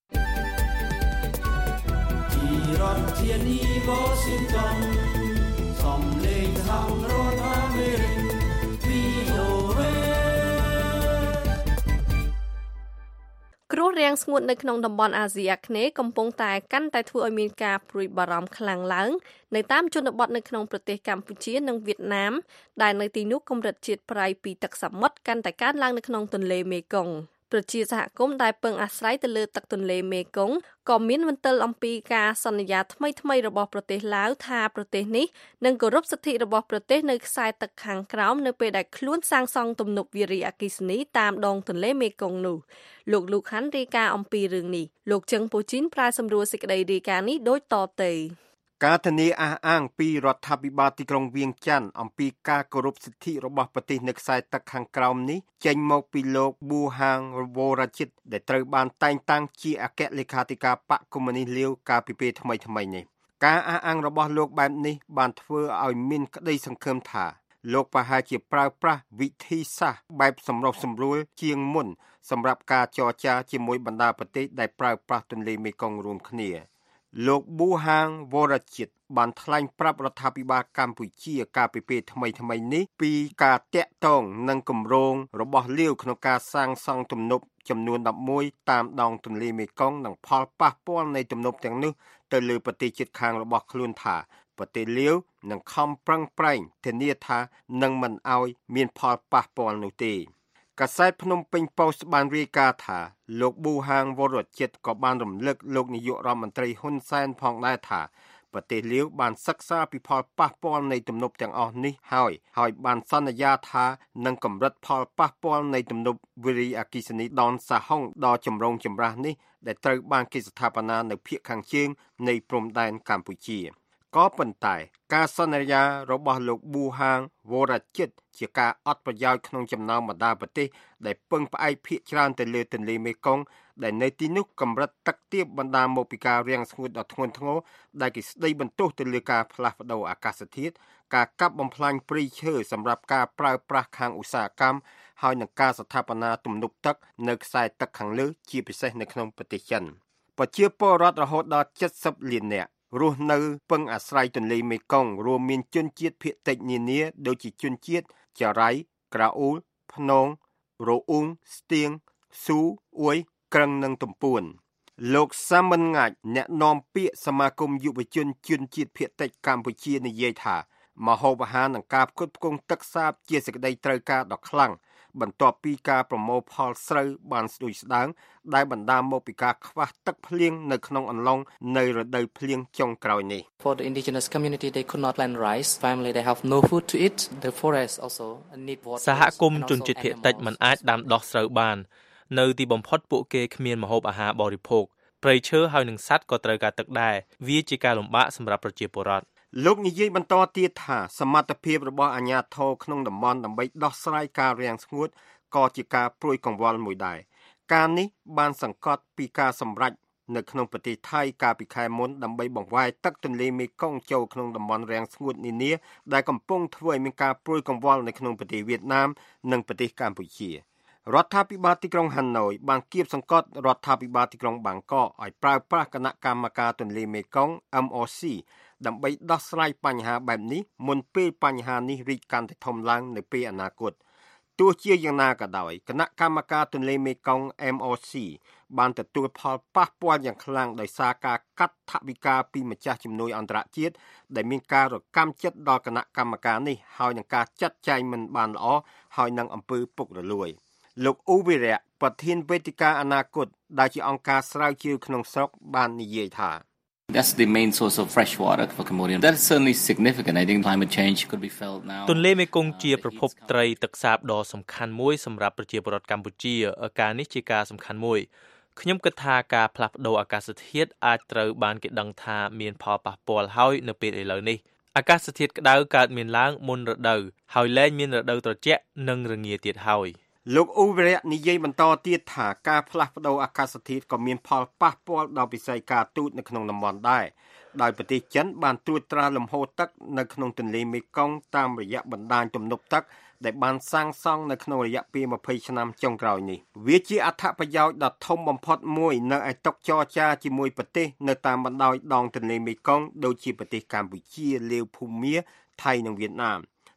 [SPEAKER 3] ពីរដ្ឋធានី Washington សំឡេងខាងរដ្ឋអាមេរិក V O A គ្រោះរាំងស្ងួតនៅក្នុងតំបន់អាស៊ីអាគ្នេយ៍កំពុងតែកាន់តែធ្វើឲ្យមានការព្រួយបារម្ភខ្លាំងឡើងនៅតាមជនបទនៅក្នុងប្រទេសកម្ពុជានិងវៀតណាមដែលនៅទីនោះកម្រិតជាតិប្រៃពីទឹកសមុទ្រកាន់តែកើនឡើងនៅក្នុងទន្លេមេគង្គប្រជាសហគមន៍ដែលពឹងអាស្រ័យទៅលើទឹកទន្លេមេគង្គក៏មានមន្ទិលអំពីការសន្យាថ្មីៗរបស់ប្រទេសឡាវថាប្រទេសនេះនឹងគោរពសិទ្ធិរបស់ប្រទេសនៅខ្សែទឹកខាងក្រោមនៅពេលដែលខ្លួនសាងសង់ទំនប់វារីអគ្គិសនីតាមដងទន្លេមេគង្គនោះលោកលូខាន់រាយការណ៍អំពីរឿងនេះលោកជឹងពូជីនប្រាយសម្រួលសេចក្តីរាយការណ៍នេះដូចតទៅ
[SPEAKER 8] ការធានាអះអាងពីរដ្ឋាភិបាលទីក្រុងវៀងច័ន្ទអំពីការគោរពសិទ្ធិរបស់ប្រទេសនៅខ្សែទឹកខាងក្រោមនេះចេញមកពីលោកប៊ូហាងវរជិតដែលត្រូវបានតែងតាំងជាអគ្គលេខាធិការបកកុម្មុយនីសលាវកាលពីពេលថ្មីៗនេះការអះអាងរបស់លោកបែបនេះបានធ្វើឲ្យមានក្តីសង្ឃឹមថាលោកប្រហែលជាប្រើប្រាស់វិធីសាស្ត្របែបសម្រុះសម្រួលជាងមុនសម្រាប់ការចរចាជាមួយបណ្ដាប្រទេសដែលប្រើប្រាស់ទន្លេមេគង្គរួមគ្នាលោកប៊ូហាងវរជិតបានថ្លែងប្រាប់រដ្ឋាភិបាលកម្ពុជាកាលពីពេលថ្មីៗនេះពីការតាក់ទងនឹងគម្រោងរបស់លាវក្នុងការសាងសង់ទំនប់ចំនួនដប់មួយតាមដងទន្លេមេគង្គនិងផលប៉ះពាល់នៃទំនប់ទាំងនោះទៅលើប្រទេសជិតខាងរបស់ខ្លួនថាប្រទេសលាវនឹងខំប្រឹងប្រែងធានាថានឹងមិនឲ្យមានផលប៉ះពាល់នោះទេកាសែតភ្នំពេញប៉ូស្តបានរាយការណ៍ថាលោកប៊ូហាងវរជិតក៏បានរំលឹកលោកនាយករដ្ឋមន្ត្រីហ៊ុនសែនផងដែរថាប្រទេសលាវបានសិក្សាពីផលប៉ះពាល់នៃទំនប់ទាំងអស់នេះហើយហើយបានសន្យាថានឹងកម្រិតផលប៉ះពាល់នៃទំនប់វារីអគ្គិសនីដនសាហុងដ៏ចម្រូងចម្រាសនេះដែលត្រូវបានគេស្ថាបនានៅភាគខាងជើងនៃព្រំដែនកម្ពុជាក៏ប៉ុន្តែការសន្យារបស់លោកប៊ូហាងវរជិតជាការអត់ប្រយោជន៍ក្នុងចំណោមបណ្ដាប្រទេសដែលពឹងផ្អែកភាគច្រើនទៅលើទន្លេមេគង្គដែលនៅទីនោះកម្រិតទឹកទាបបណ្ដាមកពីការរាំងស្ងួតដ៏ធ្ងន់ធ្ងរដែលគេស្ដីបន្ទោសទៅលើការផ្លាស់ប្ដូរអាកាសធាតុការកាប់បំផ្លាញព្រៃឈើសម្រាប់ការប្រើប្រាស់ខាងឧស្សាហកម្មហើយនឹងការស្ថាបនាទំនប់ទឹកនៅខ្សែទឹកខាងលើជាពិសេសនៅក្នុងប្រទេសចិនប្រជាពលរដ្ឋរហូតដល់ជិតសិបលាននាក់រស់នៅពឹងអាស្រ័យទន្លេមេគង្គរួមមានជនជាតិភាគតិចនានាដូចជាជនជាតិចារ៉ៃក្រៅអ៊ូលភ្នងរអ៊ុងស្ទៀងស៊ូអ៊ុយក្រឹងនិងទំពួនលោកសាមិនងាច់អ្នកនាំពាក្យសមាគមយុវជនជនជាតិភាគតិចកម្ពុជានិយាយថាមហូបអាហារនិងការផ្គត់ផ្គង់ទឹកសាបជាសេចក្តីត្រូវការដ៏ខ្លាំងបន្ទាប់ពីការប្រមូលផលស្រូវបានស្ដួយស្ដាងដែលបណ្ដាលមកពីការខ្វះទឹកភ្លៀងនៅក្នុងអំឡុងនៃរដូវភ្លៀងចុងក្រោយនេះ
[SPEAKER 9] For the indigenous community they could not plant rice family they have no food to eat the forest also need water
[SPEAKER 10] សហគមន៍ជនជាតិភាគតិចមិនអាចដាំដុះស្រូវបាននៅទីបំផុតពួកគេគ្មានម្ហូបអាហារបរិភោគព្រៃឈើហើយនិងសត្វក៏ត្រូវការទឹកដែរវាជាការលំបាកសម្រាប់ប្រជាពលរដ្ឋ
[SPEAKER 8] លោកនិយាយបន្តទៀតថាសមត្ថភាពរបស់អាជ្ញាធរក្នុងតំបន់ដើម្បីដោះស្រាយការរាំងស្ងួតក៏ជាការព្រួយកង្វល់មួយដែរការនេះបានសង្កត់ពីការសម្រេចនៅក្នុងប្រទេសថៃកាលពីខែមុនដើម្បីបង្វែរទឹកទន្លេមេគង្គចូលក្នុងតំបន់រាំងស្ងួតនានាដែលកំពុងធ្វើឲ្យមានការព្រួយកង្វល់នៅក្នុងប្រទេសវៀតណាមនិងប្រទេសកម្ពុជារដ្ឋាភិបាលទីក្រុងហាណូយបានគៀបសង្កត់រដ្ឋាភិបាលទីក្រុងបាងកកឲ្យប្រើប្រាស់គណៈកម្មការទន្លេមេគង្គ M O C ដើម្បីដោះស្រាយបញ្ហាបែបនេះមុនពេលបញ្ហានេះរីកកាន់តែធំឡើងនៅពេលអនាគតទោះជាយ៉ាងណាក៏ដោយគណៈកម្មការទន្លេមេគង្គ M O C បានទទួលផលប៉ះពាល់យ៉ាងខ្លាំងដោយសារការកាត់ថវិកាពីម្ចាស់ជំនួយអន្តរជាតិដែលមានការរកម្មចិត្តដល់គណៈកម្មការនេះហើយនឹងការចាត់ចែងមិនបានល្អហើយនឹងអំពើពុករលួយលោកអ៊ូវីរៈប្រធានវេទិកាអនាគតដែលជាអង្គការស្រាវជ្រាវក្នុងស្រុកបាននិយាយថា
[SPEAKER 11] That's the main source of fresh water for Cambodia. That's certainly significant. I think climate change could be felt now.
[SPEAKER 10] ទន្លេមេគង្គជាប្រភពត្រីទឹកសាបដ៏សំខាន់មួយសម្រាប់ប្រជាពលរដ្ឋកម្ពុជាការនេះជាការសំខាន់មួយខ្ញុំគិតថាការផ្លាស់ប្ដូរអាកាសធាតុអាចត្រូវបានគេដឹងថាមានផលប៉ះពាល់ហើយនៅពេលឥឡូវនេះអាកាសធាតុក្តៅកើតមានឡើងមុនរដូវហើយលែងមានរដូវត្រជាក់និងរងាទៀតហើយ
[SPEAKER 8] លោកអ៊ូវរៈនិយាយបន្តទៀតថាការផ្លាស់ប្ដូរអាកាសធាតុក៏មានផលប៉ះពាល់ដល់វិស័យការទូតនៅក្នុងតំបន់ដែរដោយប្រទេសចិនបានត្រួតត្រាលំហូរទឹកនៅក្នុងទន្លេមេគង្គតាមរយៈបណ្ដាញទំនប់ទឹកដែលបានសាងសង់នៅក្នុងរយៈពេលម្ភៃឆ្នាំចុងក្រោយនេះវាជាអត្ថប្រយោជន៍ដ៏ធំបំផុតមួយនៅឯតុចរចាជាមួយប្រទេសនៅតាមបណ្ដោយដងទន្លេមេគង្គដូចជាប្រទេសកម្ពុជាលាវភូមាថៃនិងវៀតណាម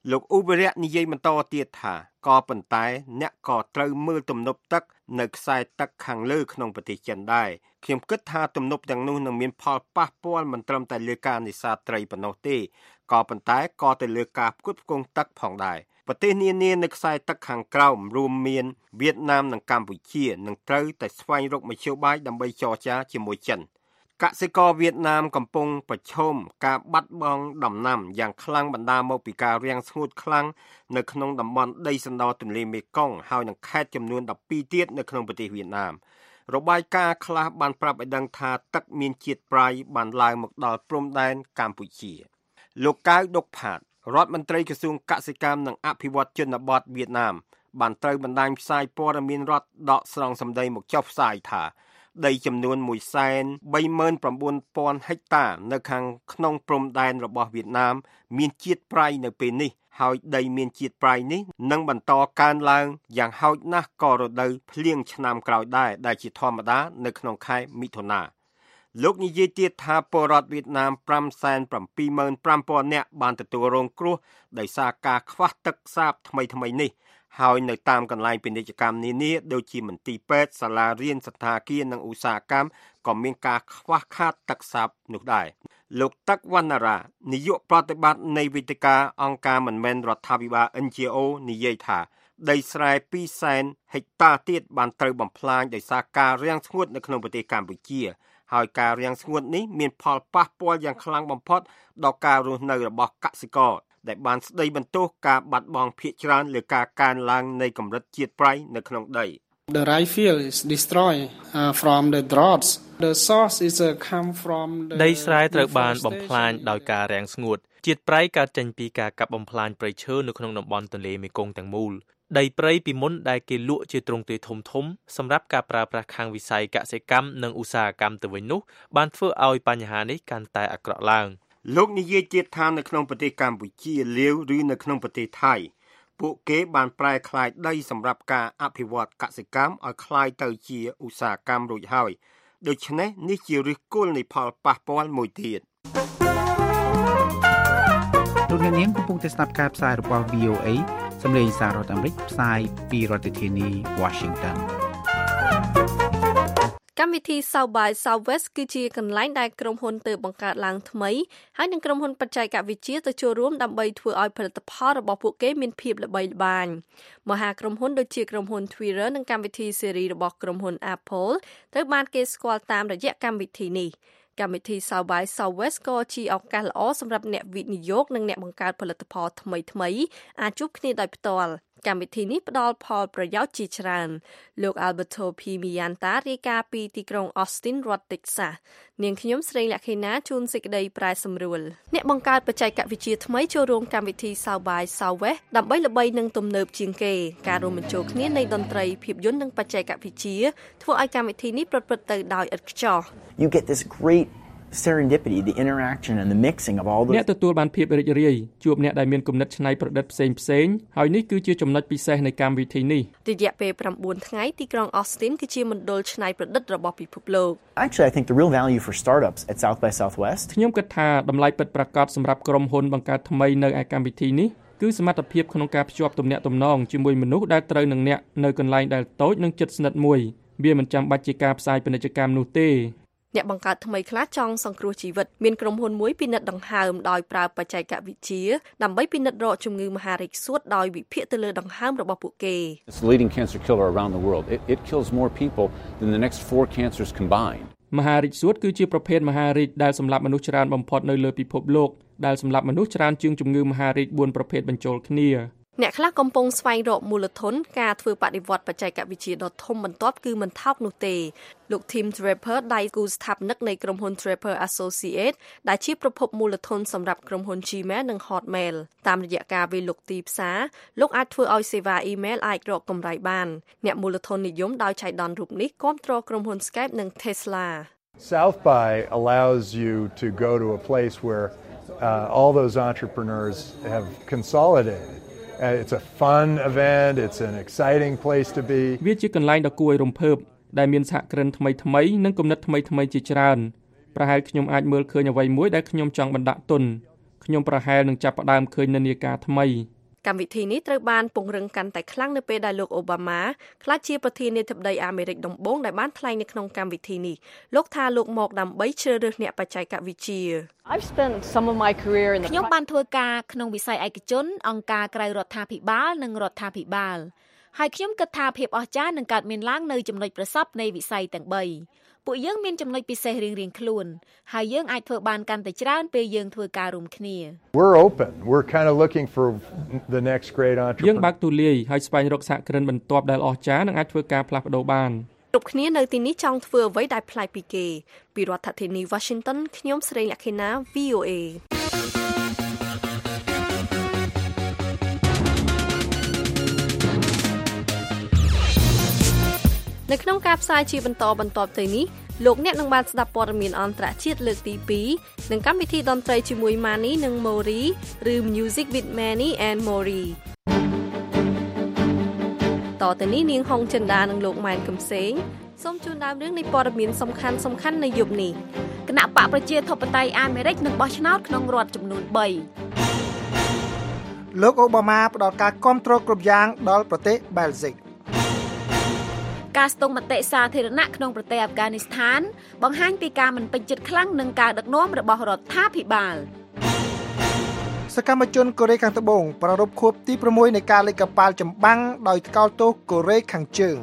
[SPEAKER 8] លោកឧបរៈនិយាយបន្តទៀតថាក៏ប៉ុន្តែអ្នកក៏ត្រូវមើលទំនប់ទឹកនៅខ្សែទឹកខាងលើក្នុងប្រទេសចិនដែរខ្ញុំគិតថាទំនប់ទាំងនោះនឹងមានផលប៉ះពាល់មិនត្រឹមតែលើការនេសាទត្រីប៉ុណ្ណោះទេក៏ប៉ុន្តែក៏ទៅលើការផ្គត់ផ្គង់ទឹកផងដែរប្រទេសនានានៅខ្សែទឹកខាងក្រោមរួមមានវៀតណាមនិងកម្ពុជានឹងត្រូវតែស្វែងរកមធ្យោបាយដើម្បីចរចាជាមួយចិនកសិករវៀតណាមកំពុងប្រឈមការបាត់បង់ដំណាំយ៉ាងខ្លាំងបណ្ដាលមកពីការរាំងស្ងួតខ្លាំងនៅក្នុងតំបន់ដីសណ្ដោទន្លេមេគង្គហើយនឹងខេត្តចំនួនដប់ពីរទៀតនៅក្នុងប្រទេសវៀតណាមរបាយការណ៍ខ្លះបានប្រាប់ឲ្យដឹងថាទឹកមានជាតិប្រៃបានឡើងមកដល់ព្រំដែនកម្ពុជាលោកកៅដុកផាតរដ្ឋមន្ត្រីក្រសួងកសិកម្មនិងអភិវឌ្ឍជនបទវៀតណាមបានត្រូវបណ្ដាញផ្សាយព័ត៌មានរដ្ឋដកស្រង់សម្ដីមកចុះផ្សាយថាដីចំនួន មួយសែនបីម៉ឺនប្រាំបួនពាន់ហិកតានៅខាងក្នុងព្រំដែនរបស់វៀតណាមមានជាតិប្រៃនៅពេលនេះហើយដីមានជាតិប្រៃនេះនឹងបន្តកើនឡើងយ៉ាងហោចណាស់ក៏រដូវភ្លៀងឆ្នាំក្រោយដែរដែលជាធម្មតានៅក្នុងខែមិថុនាលោកនិយាយទៀតថាពលរដ្ឋវៀតណាម ប្រាំសែនប្រាំពីរម៉ឺនប្រាំពាន់នាក់បានទទួលរងគ្រោះដោយសារការខ្វះទឹកសាបថ្មីៗនេះហើយនៅតាមកន្លែងពាណិជ្ជកម្មនានាដូចជាមន្ទីរពេទ្យសាលារៀនសណ្ឋាគារនិងឧស្សាហកម្មក៏មានការខ្វះខាតទឹកសាបនោះដែរលោកតាក់វណ្ណារានាយកប្រតិបត្តិនៃវេទិកាអង្គការមិនមែនរដ្ឋាភិបាល អិន ជី អូ និយាយថាដីស្រែពីរសែនហិកតាទៀតបានត្រូវបំផ្លាញដោយសារការរាំងស្ងួតនៅក្នុងប្រទេសកម្ពុជាហើយការរាំងស្ងួតនេះមានផលប៉ះពាល់យ៉ាងខ្លាំងបំផុតដល់ការរស់នៅរបស់កសិករដែលបានស្ដីបន្ទោសការបាត់បង់ភាគច្រើនលើការកើនឡើងនៃកម្រិតជាតិប្រៃនៅក្នុងដី
[SPEAKER 12] The rice field is destroyed uh, from the droughts. The source is uh, come from the
[SPEAKER 10] ដីស្រែត្រូវបានបំផ្លាញដោយការរាំងស្ងួតជាតិប្រៃកើតចេញពីការកាប់បំផ្លាញព្រៃឈើនៅក្នុងតំបន់ទន្លេមេគង្គទាំងមូលដីព្រៃពីមុនដែលគេលក់ជាទ្រង់ទ្រាយធំធំសម្រាប់ការប្រើប្រាស់ខាងវិស័យកសិកម្មនិងឧស្សាហកម្មទៅវិញនោះបានធ្វើឲ្យបញ្ហានេះកាន់តែអាក្រក់ឡើង
[SPEAKER 8] លោកនិយាយទៀតថានៅក្នុងប្រទេសកម្ពុជាលាវឬនៅក្នុងប្រទេសថៃពួកគេបានប្រែក្លាយដីសម្រាប់ការអភិវឌ្ឍកសិកម្មឲ្យคล้ายទៅជាឧស្សាហកម្មរួចហើយដូច្នេះនេះជាឫសគល់នៃផលប៉ះពាល់មួយទៀត
[SPEAKER 13] លោកអ្នកនាងកំពុងតែស្ដាប់ការផ្សាយរបស់ វី អូ អេ សម្លេងសាររដ្ឋអាមេរិកផ្សាយពីរដ្ឋធានី Washington
[SPEAKER 3] កម្មវិធី South by Southwest គឺជាកន្លែងដែលក្រុមហ៊ុនទើបបង្កើតឡើងថ្មីហើយនឹងក្រុមហ៊ុនបច្ចេកវិទ្យាទៅចូលរួមដើម្បីធ្វើឲ្យផលិតផលរបស់ពួកគេមានភាពល្បីល្បាញមហាក្រុមហ៊ុនដូចជាក្រុមហ៊ុន Twitter និងកម្មវិធី Siri របស់ក្រុមហ៊ុន Apple ត្រូវបានគេស្គាល់តាមរយៈកម្មវិធីនេះកម្មវិធី South by Southwest ក៏ជាឱកាសល្អសម្រាប់អ្នកវិនិយោគនិងអ្នកបង្កើតផលិតផលថ្មីៗអាចជួបគ្នាដោយផ្ទាល់កម្មវិធីនេះផ្ដល់ផលប្រយោជន៍ជាច្រើនលោក Alberto P. Millanta រាយការណ៍ពីទីក្រុង Austin រដ្ឋ Texas នាងខ្ញុំស្រីលក្ខិណាជួនសេចក្តីប្រែសម្រួលអ្នកបង្កើតបច្ចេកវិទ្យាថ្មីចូលរួមកម្មវិធី South by Southwest ដើម្បីល្បីនិងទំនើបជាងគេការរួមបញ្ចូលគ្នានៃតន្ត្រីភាពយន្តនិងបច្ចេកវិទ្យាធ្វើឲ្យកម្មវិធីនេះប្រព្រឹត្តទៅដោយឥតខ្ចោះ
[SPEAKER 14] You get this great serendipity the interaction and the mixing of all those
[SPEAKER 15] អ្នកទទួលបានភាពរីករាយជួបអ្នកដែលមានគំនិតច្នៃប្រឌិតផ្សេងផ្សេងហើយនេះគឺជាចំណុចពិសេសនៃកម្មវិធីនេះ
[SPEAKER 3] រយៈពេលប្រាំបួនថ្ងៃទីក្រុង Austin គឺជាមណ្ឌលច្នៃប្រឌិតរបស់ពិភពលោក
[SPEAKER 14] Actually I think the real value for startups at South by Southwest
[SPEAKER 15] ខ្ញុំគិតថាតម្លៃពិតប្រាកដសម្រាប់ក្រុមហ៊ុនបង្កើតថ្មីនៅឯកម្មវិធីនេះគឺសមត្ថភាពក្នុងការភ្ជាប់ទំនាក់ទំនងជាមួយមនុស្សដែលត្រូវនឹងអ្នកនៅកន្លែងដែលតូចនិងជិតស្និទ្ធមួយវាមិនចាំបាច់ជាការផ្សាយពាណិជ្ជកម្មនោះទេ
[SPEAKER 3] អ្នកបង្កើតថ្មីខ្លះចង់សង្គ្រោះជីវិតមានក្រុមហ៊ុនមួយពិនិត្យដង្ហើមដោយប្រើបច្ចេកវិទ្យាដើម្បីពិនិត្យរកជំងឺមហារីកសួតដោយវិភាគទៅលើដង្ហើមរបស់ពួកគេ
[SPEAKER 16] It's the leading cancer killer around the world. It, it kills more people than the next four cancers combined.
[SPEAKER 15] មហារីកសួតគឺជាប្រភេទមហារីកដែលសម្លាប់មនុស្សច្រើនបំផុតនៅលើពិភពលោកដែលសម្លាប់មនុស្សច្រើនជាងជំងឺមហារីកបួនប្រភេទបញ្ចូលគ្នា
[SPEAKER 3] អ្នកខ្លះកំពុងស្វែងរកមូលធនការធ្វើបដិវត្តបច្ចេកវិទ្យាដ៏ធំបន្ទាប់គឺមិនថោកនោះទេលោក Tim Draper ដៃគូស្ថាបនិកនៃក្រុមហ៊ុន Draper Associates ដែលជាប្រភពមូលធនសម្រាប់ក្រុមហ៊ុន Gmail និង Hotmail តាមរយៈការវាយលុកទីផ្សារលោកអាចធ្វើឲ្យសេវា email អាចរកកម្រៃបានអ្នកមូលធននិយមដោយឆៃដនរូបនេះគាំទ្រក្រុមហ៊ុន Skype និង Tesla
[SPEAKER 17] South by allows you to go to a place where uh, all those entrepreneurs have consolidated.It's a fun event, it's an exciting place to be.
[SPEAKER 15] វាជាកន្លែងដ៏គួរឲ្យរំភើបដែលមានសហគ្រិនថ្មីៗនិងគំនិតថ្មីៗជាច្រើនប្រហែលខ្ញុំអាចមើលឃើញអ្វីមួយដែលខ្ញុំចង់បណ្ដាក់ទុនខ្ញុំប្រហែលនឹងចាប់ផ្ដើមឃើញនិន្នាការថ្មី
[SPEAKER 3] កម្មវិធីនេះត្រូវបានពង្រឹងកាន់តែខ្លាំងនៅពេលដែលលោកអូបាម៉ាក្លាយជាប្រធានាធិបតីអាមេរិកដំបូងដែលបានថ្លែងនៅក្នុងកម្មវិធីនេះលោកថាលោកមកដើម្បីជ្រើសរើសអ្នកបច្ចេកវិទ្យា
[SPEAKER 5] I've spent some of my career in the ខ្ញុំបានធ្វើការក្នុងវិស័យឯកជនអង្គការក្រៅរដ្ឋាភិបាលនិងរដ្ឋាភិបាលហើយខ្ញុំគិតថាភាពអស្ចារ្យនឹងកើតមានឡើងនៅចំណុចប្រសពនៃវិស័យទាំងបីពួកយើងមានចំណុចពិសេសរៀងៗខ្លួនហើយយើងអាចធ្វើបានកាន់តែច្រើនពេលយើងធ្វើការរួមគ្នា
[SPEAKER 17] We're open. We're kind of looking for the next great entrepreneur.
[SPEAKER 15] យើងបើកទូលាយហើយស្វែងរកសហគ្រិនបន្ទាប់ដែលអស្ចារ្យនិងអាចធ្វើការផ្លាស់ប្ដូរបាន
[SPEAKER 3] គ្រប់គ្នានៅទីនេះចង់ធ្វើអ្វីដែលប្លែកពីគេពីរដ្ឋធានី Washington ខ្ញុំស្រីលក្ខិណា វី អូ เอ នៅក្នុងការផ្សាយជាបន្តបន្ទាប់ទៅនេះលោកអ្នកនឹងបានស្ដាប់ព័ត៌មានអន្តរជាតិលើកទីពីរនិងកម្មវិធីតន្ត្រីជាមួយ Mani និង Mori ឬ Music with Mani and Mori តទៅនេះនាងហុងចិន្តានិងលោកម៉ែនកំសែងសូមជូនដើមរឿងនៃព័ត៌មានសំខាន់សំខាន់នៅយប់នេះគណៈបកប្រជាធិបតេយ្យអាមេរិកនឹងបោះឆ្នោតក្នុងរដ្ឋចំនួនបី
[SPEAKER 4] លោកអូបាម៉ាផ្ដល់ការគាំទ្រគ្រប់យ៉ាងដល់ប្រទេសបែលហ្សិក
[SPEAKER 5] ការស្ទង់មតិសាធារណៈក្នុងប្រទេសអាហ្វហ្គានីស្ថានបង្ហាញពីការមិនពេញចិត្តខ្លាំងនឹងការដឹកនាំរបស់រដ្ឋាភិបាល
[SPEAKER 4] សកម្មជនកូរ៉េខាងត្បូងប្រារព្ធខួបទីប្រាំមួយនៃការលេខកប៉ាល់ចម្បាំងដោយថ្កោលទោសកូរ៉េខាងជើង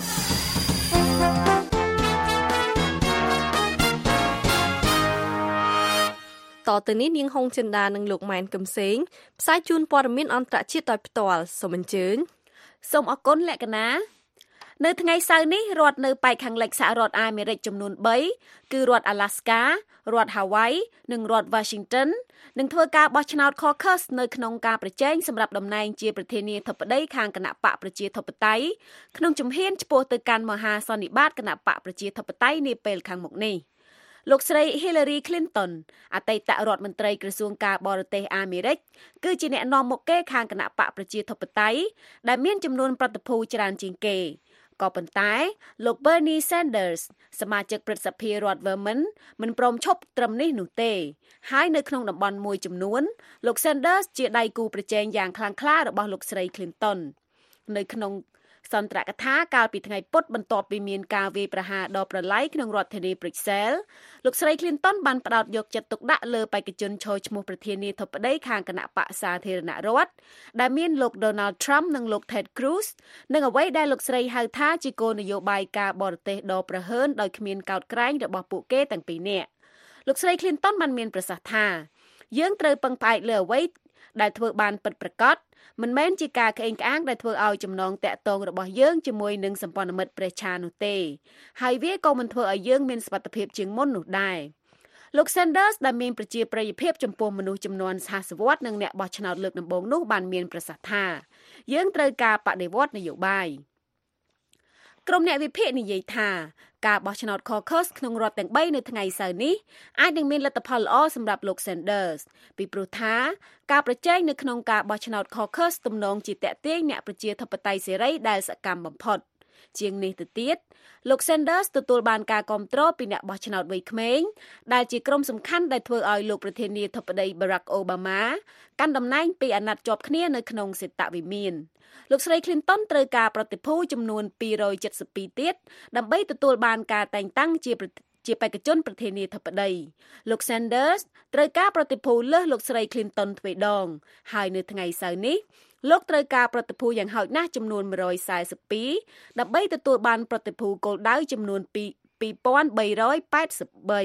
[SPEAKER 3] តទៅនេះនាងហុងចិន្តានិងលោកម៉ែនកំសែងផ្សាយជូនព័ត៌មានអន្តរជាតិដោយផ្ទាល់សូមអញ្ជើញ
[SPEAKER 5] សូមអរគុណលក្ខណានៅថ្ងៃសៅរ៍នេះរដ្ឋនៅប៉ែកខាងលិចសហរដ្ឋអាមេរិកចំនួនបីគឺរដ្ឋ Alaska រដ្ឋ Hawaii និងរដ្ឋ Washington នឹងធ្វើការបោះឆ្នោត caucus នៅក្នុងការប្រជែងសម្រាប់តំណែងជាប្រធានាធិបតីខាងគណៈបកប្រជាធិបតេយ្យក្នុងជំហានឆ្ពោះទៅកាន់មហាសន្និបាតគណៈបកប្រជាធិបតេយ្យនាពេលខាងមុខនេះលោកស្រី Hillary Clinton អតីតរដ្ឋមន្ត្រីក្រសួងការបរទេសអាមេរិកគឺជាអ្នកនាំមុខគេខាងគណៈបកប្រជាធិបតេយ្យដែលមានចំនួនប្រតិភូច្រើនជាងគេក៏ប៉ុន្តែលោក Bernie Sanders សមាជិកព្រឹទ្ធសភារដ្ឋ Vermont មិនព្រមឈប់ត្រឹមនេះនោះទេហើយនៅក្នុងតំបន់មួយចំនួនលោក Sanders ជាដៃគូប្រជែងយ៉ាងខ្លាំងក្លារបស់លោកស្រី Clinton នៅក្នុងសន្ទរកថាកាលពីថ្ងៃពុធបន្ទាប់ពីមានការវាយប្រហារដ៏ប្រឡាយក្នុងរដ្ឋធានី Brussels លោកស្រី Clinton បានផ្ដោតយកចិត្តទុកដាក់លើបេក្ខជនឈរឈ្មោះប្រធានាធិបតីខាងគណៈបកសាធារណរដ្ឋដែលមានលោក Donald Trump និងលោក Ted Cruz និងអ្វីដែលលោកស្រីហៅថាជាគោលនយោបាយការបរទេសដ៏ប្រហើនដោយគ្មានកោតក្រែងរបស់ពួកគេទាំងពីរនាក់លោកស្រី Clinton បានមានប្រសាសន៍ថាយើងត្រូវពឹងផ្អែកលើអ្វីដែលធ្វើបានពិតប្រាកដមិនមែនជាការក្អេងក្អាងដែលធ្វើឲ្យចំណងតាក់ទងរបស់យើងជាមួយនឹងសម្ព័ន្ធមិត្តព្រះឆានោះទេហើយវាក៏មិនធ្វើឲ្យយើងមានសុវត្ថិភាពជាងមុននោះដែរលោក Sanders ដែលមានប្រជាប្រិយភាពចំពោះមនុស្សចំនួនសហសវត្តនិងអ្នកបោះឆ្នោតលើកដំបូងនោះបានមានប្រសាសន៍ថាយើងត្រូវការបដិវត្តនយោបាយក្រុមអ្នកវិភាគនិយាយថាការបោះឆ្នោត caucus ក្នុងរដ្ឋទាំងបីនៅថ្ងៃសៅរ៍នេះអាចនឹងមានលទ្ធផលល្អសម្រាប់លោក Sanders ពីព្រោះថាការប្រជែងនៅក្នុងការបោះឆ្នោត caucus ទំនងជាតាក់ទាញអ្នកប្រជាធិបតេយ្យសេរីដែលសកម្មបំផុតជាងនេះទៅទៀតលោក Sanders ទទួលបានការគាំទ្រពីអ្នកបោះឆ្នោតវ័យក្មេងដែលជាក្រុមសំខាន់ដែលធ្វើឲ្យលោកប្រធានាធិបតី Barack Obama កាន់តំណែងពីរអាណត្តិជាប់គ្នានៅក្នុងសេតវិមានលោកស្រី Clinton ត្រូវការប្រតិភូចំនួនពីររយเจ็ดสิบពីរទៀតដើម្បីទទួលបានការតែងតាំងជាជាបេក្ខជនប្រធានាធិបតីលោក Sanders ត្រូវការប្រតិភូលើសលោកស្រី Clinton ទ្វេដងហើយនៅថ្ងៃសៅរ៍នេះលោកត្រូវការប្រតិភូយ៉ាងហោចណាស់ចំនួនmột trăm bốn mươi haiដើម្បីទទួលបានប្រតិភូគោលដៅចំនួនពីរពាន់បីរយแปดสิบបី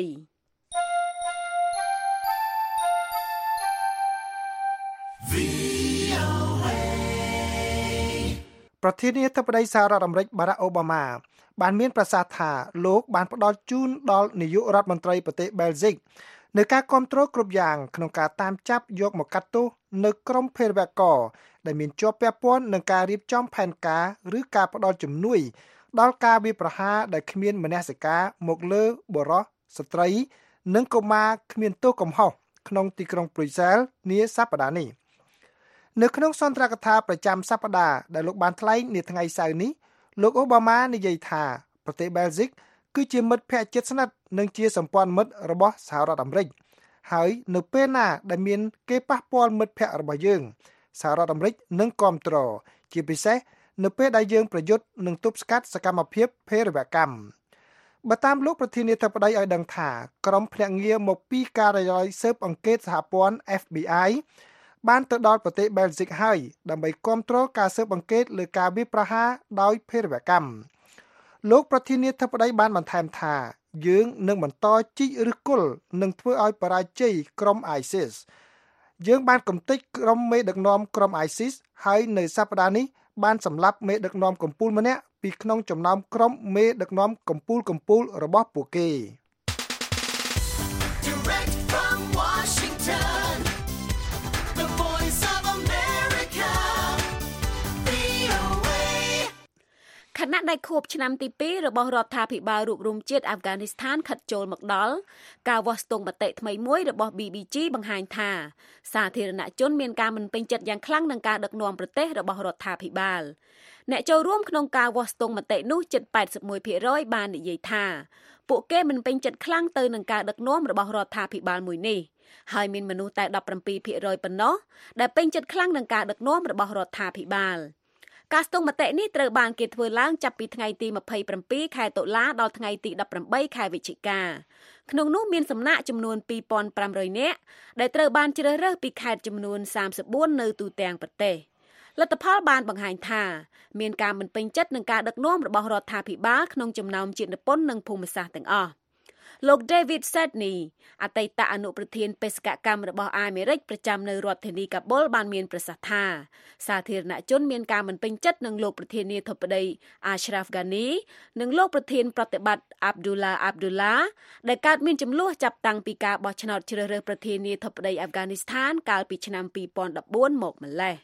[SPEAKER 4] ប្រធានាធិបតីសហរដ្ឋអាមេរិក Barack Obama បានមានប្រសាសន៍ថាលោកបានផ្ដល់ជូនដល់នាយករដ្ឋមន្ត្រីប្រទេសបែលហ្សិកនៅការគ្រប់គ្រងគ្រប់យ៉ាងក្នុងការតាមចាប់យកមកកាត់ទោសនៅក្រុមភេរវករដែលមានជាប់ពាក់ព័ន្ធនឹងការរៀបចំផែនការឬការផ្ដល់ជំនួយដល់ការវាយប្រហារដែលគ្មានមនសិការមកលើបុរសស្ត្រីនិងកុមារគ្មានទោសកំហុសក្នុងទីក្រុង Brussels នាសប្តាហ៍នេះនៅក្នុងសន្ទរកថាប្រចាំសប្តាហ៍ដែលលោកបានថ្លែងនាថ្ងៃសៅរ៍នេះលោកអូបាម៉ានិយាយថាប្រទេសបែលហ្សិកគឺជាមិត្តភក្តិជិតស្និទ្ធនិងជាសម្ព័ន្ធមិត្តរបស់សហរដ្ឋអាមេរិកហើយនៅពេលណាដែលមានគេប៉ះពាល់មិត្តភក្តិរបស់យើងសហរដ្ឋអាមេរិកនឹងគាំទ្រជាពិសេសនៅពេលដែលយើងប្រយុទ្ធនឹងទប់ស្កាត់សកម្មភាពភេរវកម្មបើតាមលោកប្រធានាធិបតីឲ្យដឹងថាក្រុមភ្នាក់ងារមកពីការិយាល័យស៊ើបអង្កេតសហព័ន្ធ F B I បានទៅដល់ប្រទេសបែលហ្សិកហើយដើម្បីគាំទ្រការស៊ើបអង្កេតលើការវាយប្រហារដោយភេរវកម្មលោកប្រធានាធិបតីបានបន្ថែមថាយើងនឹងបន្តជីកឫសគល់និងធ្វើឲ្យបរាជ័យក្រុម ISIS យើងបានកំទេចក្រុមមេដឹកនាំក្រុម ISIS ហើយនៅសប្តាហ៍នេះបានសម្លាប់មេដឹកនាំកំពូលម្នាក់ពីក្នុងចំណោមក្រុមមេដឹកនាំកំពូលកំពូលរបស់ពួកគេ
[SPEAKER 2] Direct from Washington, the voice of America, V O A
[SPEAKER 5] ខណៈដែលខួបឆ្នាំទីពីររបស់រដ្ឋាភិបាលរួបរวมជាតិអាហ្វហ្គានីស្ថានខិតចូលមកដល់ការវាស់ស្ទង់មតិថ្មីមួយរបស់ B B G បង្ហាញថាសាធារណជនមានការមិនពេញចិត្តយ៉ាងខ្លាំងនឹងការដឹកនាំប្រទេសរបស់រដ្ឋាភិបាលអ្នកចូលរួមក្នុងការវាស់ស្ទង់មតិនោះជិត แปดสิบเอ็ดភាគរយ បាននិយាយថាពួកគេមិនពេញចិត្តខ្លាំងទៅនឹងការដឹកនាំរបស់រដ្ឋាភិបាលមួយនេះហើយមានមនុស្សតែ ដប់ប្រាំពីរភាគរយ ប៉ុណ្ណោះដែលពេញចិត្តខ្លាំងនឹងការដឹកនាំរបស់រដ្ឋាភិបាលការស្ទង់មតិនេះត្រូវបានគេធ្វើឡើងចាប់ពីថ្ងៃទីยี่สิบเจ็ดខែតុលាដល់ថ្ងៃទីสิบแปดខែវិច្ឆិកាក្នុងនោះមានសំណាក់ចំនួន two thousand five hundred នាក់ដែលត្រូវបានជ្រើសរើសពីខេត្តចំនួនthirty-fourនៅទូទាំងប្រទេសលទ្ធផលបានបង្ហាញថាមានការមិនពេញចិត្តនឹងការដឹកនាំរបស់រដ្ឋាភិបាលក្នុងចំណោមជាតិនិពន្ធនិងភូមិសាស្ត្រទាំងអស់លោក David Sedney អតីតអនុប្រធានបេសកកម្មរបស់អាមេរិកប្រចាំនៅរដ្ឋធានីកាប៊ុលបានមានប្រសាសន៍ថាសាធារណជនមានការមិនពេញចិត្តនឹងលោកប្រធានាធិបតី Ashraf Ghani និងលោកប្រធានប្រតិបត្តិ Abdullah Abdullah ដែលកើតមានចំនួនចាប់តាំងពីការបោះឆ្នោតជ្រើសរើសប្រធានាធិបតីអាហ្វហ្គានីស្ថានកាលពីឆ្នាំtwo thousand fourteenមកម្លេះ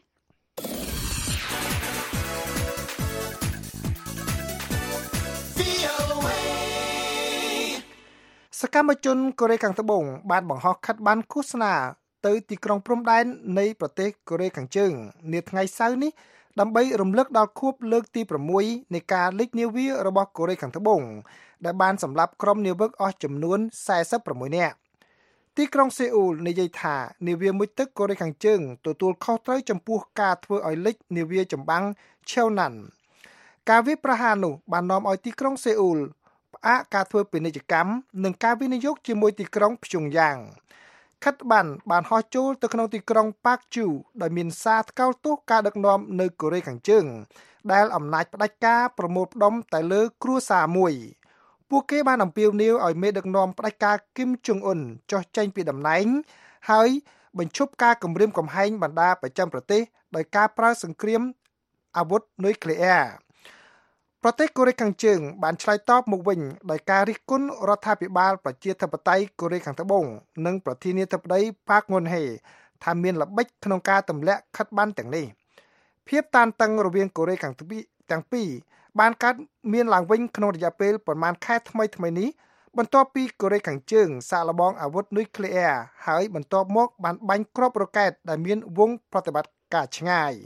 [SPEAKER 4] សកម្មជនកូរ៉េខាងត្បូងបានបង្ហោះខិតប័ណ្ណឃោសនាទៅទីក្រុងព្រំដែននៃប្រទេសកូរ៉េខាងជើងនាថ្ងៃសៅរ៍នេះដើម្បីរំលឹកដល់ខួបលើកទីsixនៃការលេចនាវារបស់កូរ៉េខាងត្បូងដែលបានសម្លាប់ក្រុមនាវិកអស់ចំនួនforty-sixនាក់ទីក្រុងសេអ៊ូលនិយាយថានាវាមុជទឹកកូរ៉េខាងជើងទទួលខុសត្រូវចំពោះការធ្វើឲ្យលេចនាវាចម្បាំងឆេវណាន់ការវាយប្រហារនោះបាននាំឲ្យទីក្រុងសេអ៊ូលផ្អាកការធ្វើពាណិជ្ជកម្មនិងការវិនិយោគជាមួយទីក្រុងព្យុងយ៉ាងខិតប័ណ្ណបានហោះចូលទៅក្នុងទីក្រុងប៉ាកជូដោយមានសារថ្កោលទោសការដឹកនាំនៅកូរ៉េខាងជើងដែលអំណាចផ្ដាច់ការប្រមូលផ្ដុំតែលើគ្រួសារមួយពួកគេបានអំពាវនាវឲ្យមេដឹកនាំផ្ដាច់ការគឹមជុងអ៊ុនចុះចេញពីតំណែងហើយបញ្ឈប់ការគំរាមកំហែងបណ្ដាប្រចាំប្រទេសដោយការប្រើសង្គ្រាមអាវុធនុយក្លេអ៊ែរប្រទេសកូរ៉េខាងជើងបានឆ្លើយតបមកវិញដោយការរិះគន់រដ្ឋាភិបាលប្រជាធិបតេយ្យកូរ៉េខាងត្បូងនិងប្រធានាធិបតី Park Geun-hye ថាមានល្បិចក្នុងការទម្លាក់ខិតប័ណ្ណទាំងនេះភាពតានតឹងរវាងកូរ៉េខាងទាំងពីរបានកើតមានឡើងវិញក្នុងរយៈពេលប្រមាណខែថ្មីៗនេះបន្ទាប់ពីកូរ៉េខាងជើងសាកល្បងអាវុធនុយក្លេអ៊ែរហើយបន្ទាប់មកបានបាញ់គ្រាប់រ៉ុកែតដែលមានវងប្រតិបត្តិការឆ្ងាយ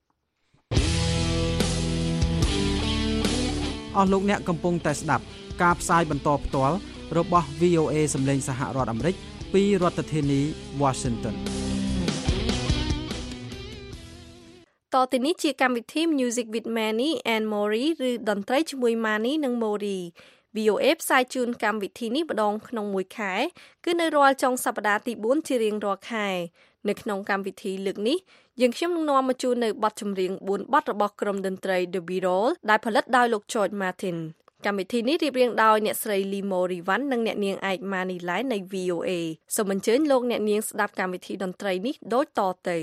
[SPEAKER 13] អស់លោកអ្នកកំពុងតែស្ដាប់ការផ្សាយបន្តផ្ទាល់របស់ V O A សម្លេងសហរដ្ឋអាមេរិកពីរដ្ឋធានី Washington
[SPEAKER 3] តទៅនេះជាកម្មវិធី Music with Manny and Mori ឬតន្ត្រីជាមួយ Manny និង Mori V O A ផ្សាយជូនកម្មវិធីនេះម្ដងក្នុងមួយខែគឺនៅរាល់ចុងសប្ដាហ៍ទីfourជារៀងរាល់ខែនៅក្នុងកម្មវិធីលើកនេះយើងខ្ញុំនឹងនាំមកជូននៅបទចម្រៀងfourបទរបស់ក្រុមតន្ត្រី The Beatles ដែលផលិតដោយលោក George Martin កម្មវិធីនេះរៀបរៀងដោយអ្នកស្រី Limo Rivan និងអ្នកនាងឯក Manny Lai នៃ V O A សូមអញ្ជើញលោកអ្នកនាងស្ដាប់កម្មវិធីតន្ត្រីនេះដូចតទៅ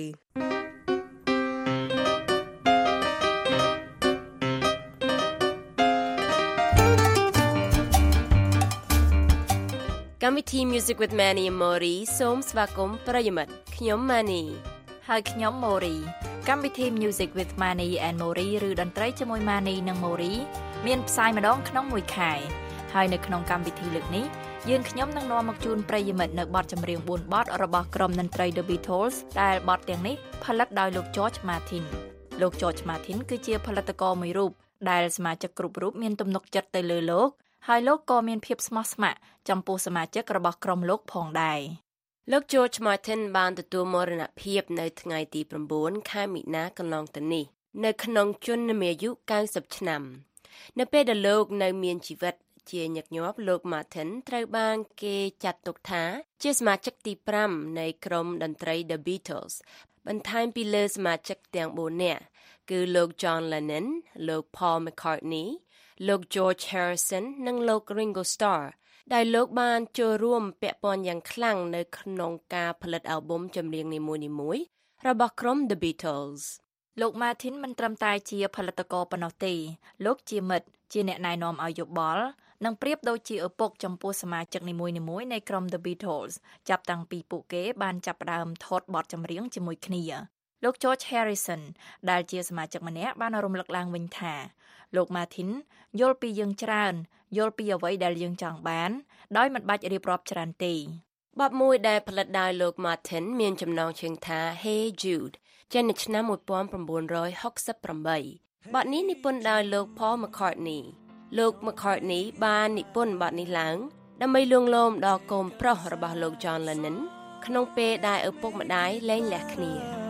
[SPEAKER 18] កម្មវិធី Music with Manny and Mori សូមស្វាគមន៍ប្រិយមិត្តខ្ញុំ Manny
[SPEAKER 19] ហើយខ្ញុំ Mori កម្មវិធី Music with Manny and Mori ឬតន្ត្រីជាមួយ Manny និង Mori មានផ្សាយម្ដងក្នុងមួយខែហើយនៅក្នុងកម្មវិធីលើកនេះយើងខ្ញុំនឹងនាំមកជូនប្រិយមិត្តនៅបទចម្រៀងfourបទរបស់ក្រុមតន្ត្រី The Beatles ដែលបទទាំងនេះផលិតដោយលោក George Martin លោក George Martin គឺជាផលិតករមួយរូបដែលសមាជិកគ្រប់រូបមានទំនុកចិត្តទៅលើលោកហើយលោកក៏មានភាពស្មោះស្ម័គ្រចំពោះសមាជិករបស់ក្រុមលោកផងដែរ
[SPEAKER 18] លោក George Martin បានទទួលមរណភាពនៅថ្ងៃទី9ខែមិនិនាកន្លងទៅនេះនៅក្នុងជន្មាយុ90ឆ្នាំនៅពេលដែលលោកនៅមានជីវិតជាញឹកញាប់លោក Martin ត្រូវបានគេចាត់ទុកថាជាសមាជិកទី5នៃក្រុមតន្ត្រី The Beatles បន្ថែមពីលើសមាជិកទាំងបួននាក់គឺលោក John Lennon លោក Paul McCartney លោក George Harrison និងលោក Ringo Starr ដែលលោកបានចូលរួមពាក់ព័ន្ធយ៉ាងខ្លាំងនៅក្នុងការផលិតអាល់ប៊ុមចម្រៀងនីមួយៗរបស់ក្រុម The Beatles
[SPEAKER 19] លោក Martin មិនត្រឹមតែជាផលិតករប៉ុណ្ណោះទេលោកជាមិត្តជាអ្នកណែនាំឲ្យយោបល់និងប្រៀបដូចជាឪពុកចំពោះសមាជិកនីមួយៗនៃក្រុម The Beatles ចាប់តាំងពីពួកគេបានចាប់ផ្ដើមថតបទចម្រៀងជាមួយគ្នាលោក George Harrison ដែលជាសមាជិកម្នាក់បានរំលឹកឡើងវិញថាលោក Martin យល់ពីយើងច្រើនយល់ពីអ្វីដែលយើងចង់បានដោយមិនបាច់រៀបរាប់ច្រើនទេបទមួយដែលផលិតដោយលោក Martin មានចំណងជើងថា Hey Jude ចេញនៅឆ្នាំnineteen sixty-eightបទនេះនិពន្ធដោយលោក Paul McCartney លោក McCartney បាននិពន្ធបទនេះឡើងដើម្បីលួងលោមដល់កូនប្រុសរបស់លោក John Lennon ក្នុងពេលដែលឪពុកម្ដាយលែងលះគ្នា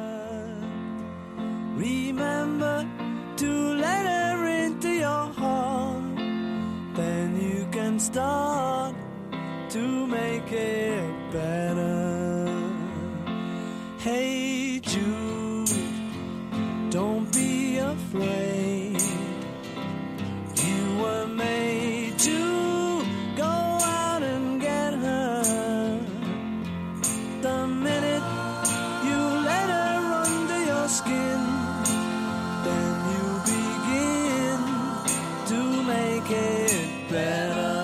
[SPEAKER 2] Remember to let her into your heart then you can start to make it better Hey Jude don't be afraid you were made to go out and get her the minute you let her under your skin then you begin to make it better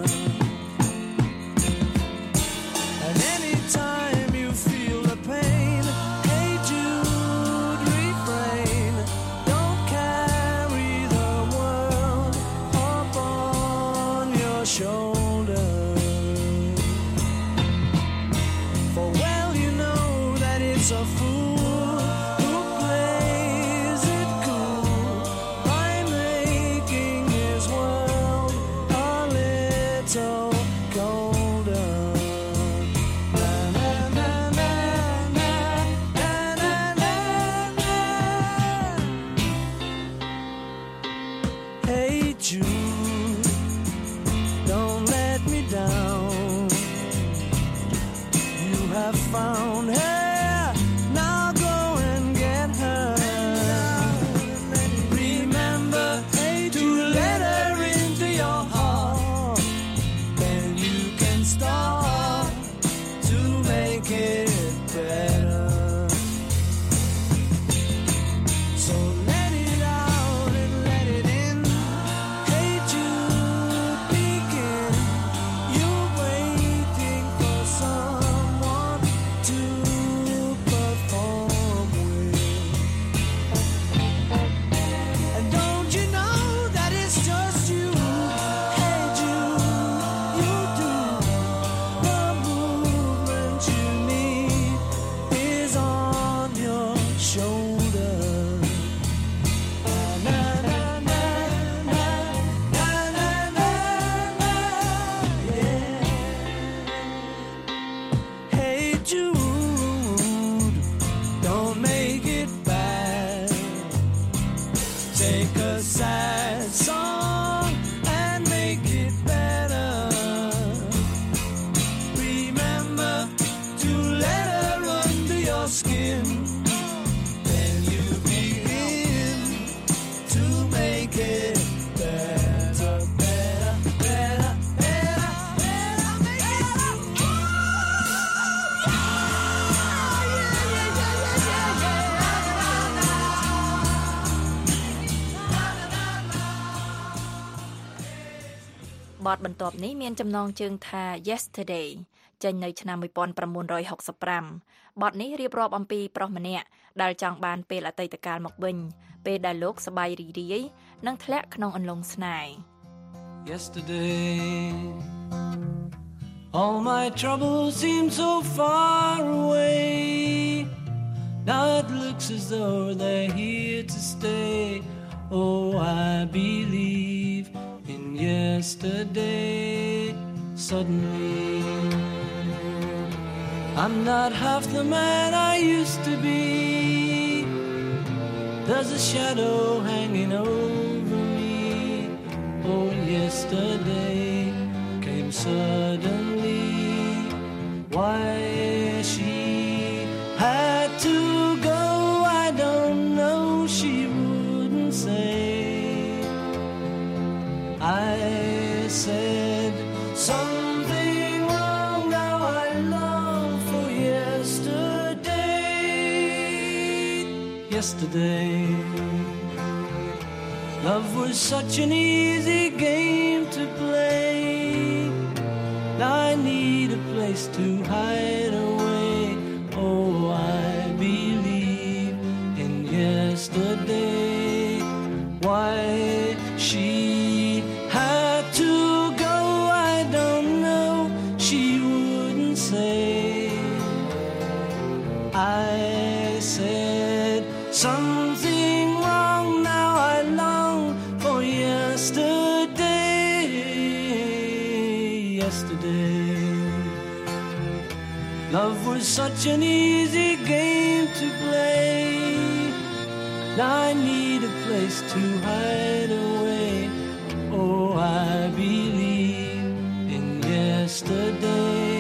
[SPEAKER 2] and anytime you feel the pain hey Jude refrain don't carry the world up on your shoulder for well you know that it's a fool who plays it cool by making his world a little colder na na na na na na na na na Hey Jude don't let me down you have found her now go and get her remember to let her into your heart then you can start to make it better so let it out and let it in hey Jude begin you're waiting for someone to perform with and don't you know that it's just you hey Jude you do the movement you need is on your shoulder na na na na na na na na yeah Hey Jude don't make it bad take a sad song and make it better remember to let her under your skin then you begin to make it better better better better better make it
[SPEAKER 19] បទបន្ទាប់នេះមានចំណងជើងថា Yesterday ចេញនៅឆ្នាំnineteen sixty-fiveបទនេះរៀបរាប់អំពីប្រុសម្នាក់ដែលចង់បានពេលអតីតកាលមកវិញពេលដែលលោកសប្បាយរីករាយនិងធ្លាក់ក្នុងអន្លង់ស្នេហ៍
[SPEAKER 2] Yesterday all my troubles seem so far away now it looks as though they're here to stay oh I believe in yesterday suddenly I'm not half the man I used to be. There's a shadow hanging over me. Oh, yesterday came suddenly. Why she had to go, I don't know, she wouldn't say. I said something wrong, now I long for yesterday. Yesterday, love was such an easy game to play. Now I need a place to hide away. Oh, I believe in yesterday. Why she had to go, I don't know, she wouldn't say. I said something wrong, now I long for yesterday. Yesterday, love was such an easy game to play. Now I need a place to hide away. Oh, I believe in yesterday.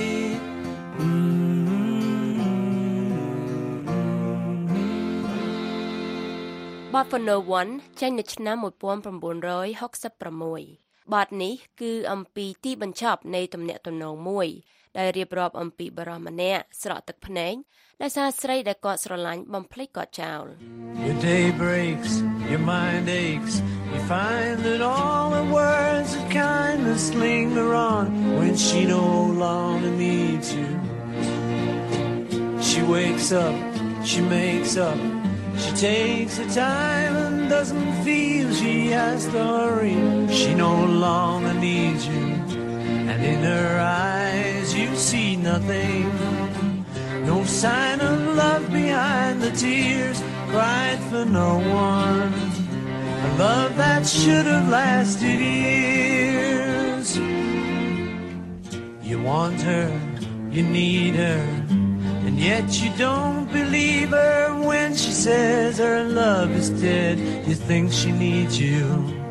[SPEAKER 18] Bot for No One ចេញនៅឆ្នាំnineteen sixty-six បទនេះគឺអំពីទីបញ្ចប់នៃទំនាក់ទំនងមួយដែលរៀបរាប់អំពីបរិសម្នាក់ស្រក់ទឹកភ្នែកដោយសារស្រីដែលគាត់ស្រឡាញ់បំភ្លេចគាត់ចោល
[SPEAKER 2] Your day breaks, your mind aches. You find that all the words of kindness linger on when she no longer needs you. She wakes up, she makes up. She takes her time and doesn't feel she has to hurry. She no longer needs you. And in her eyes you see nothing. No sign of love behind the tears cried for no one. A love that should have lasted years. You want her, you need her, and yet you don't believe her when she says her love is dead. You think she needs you.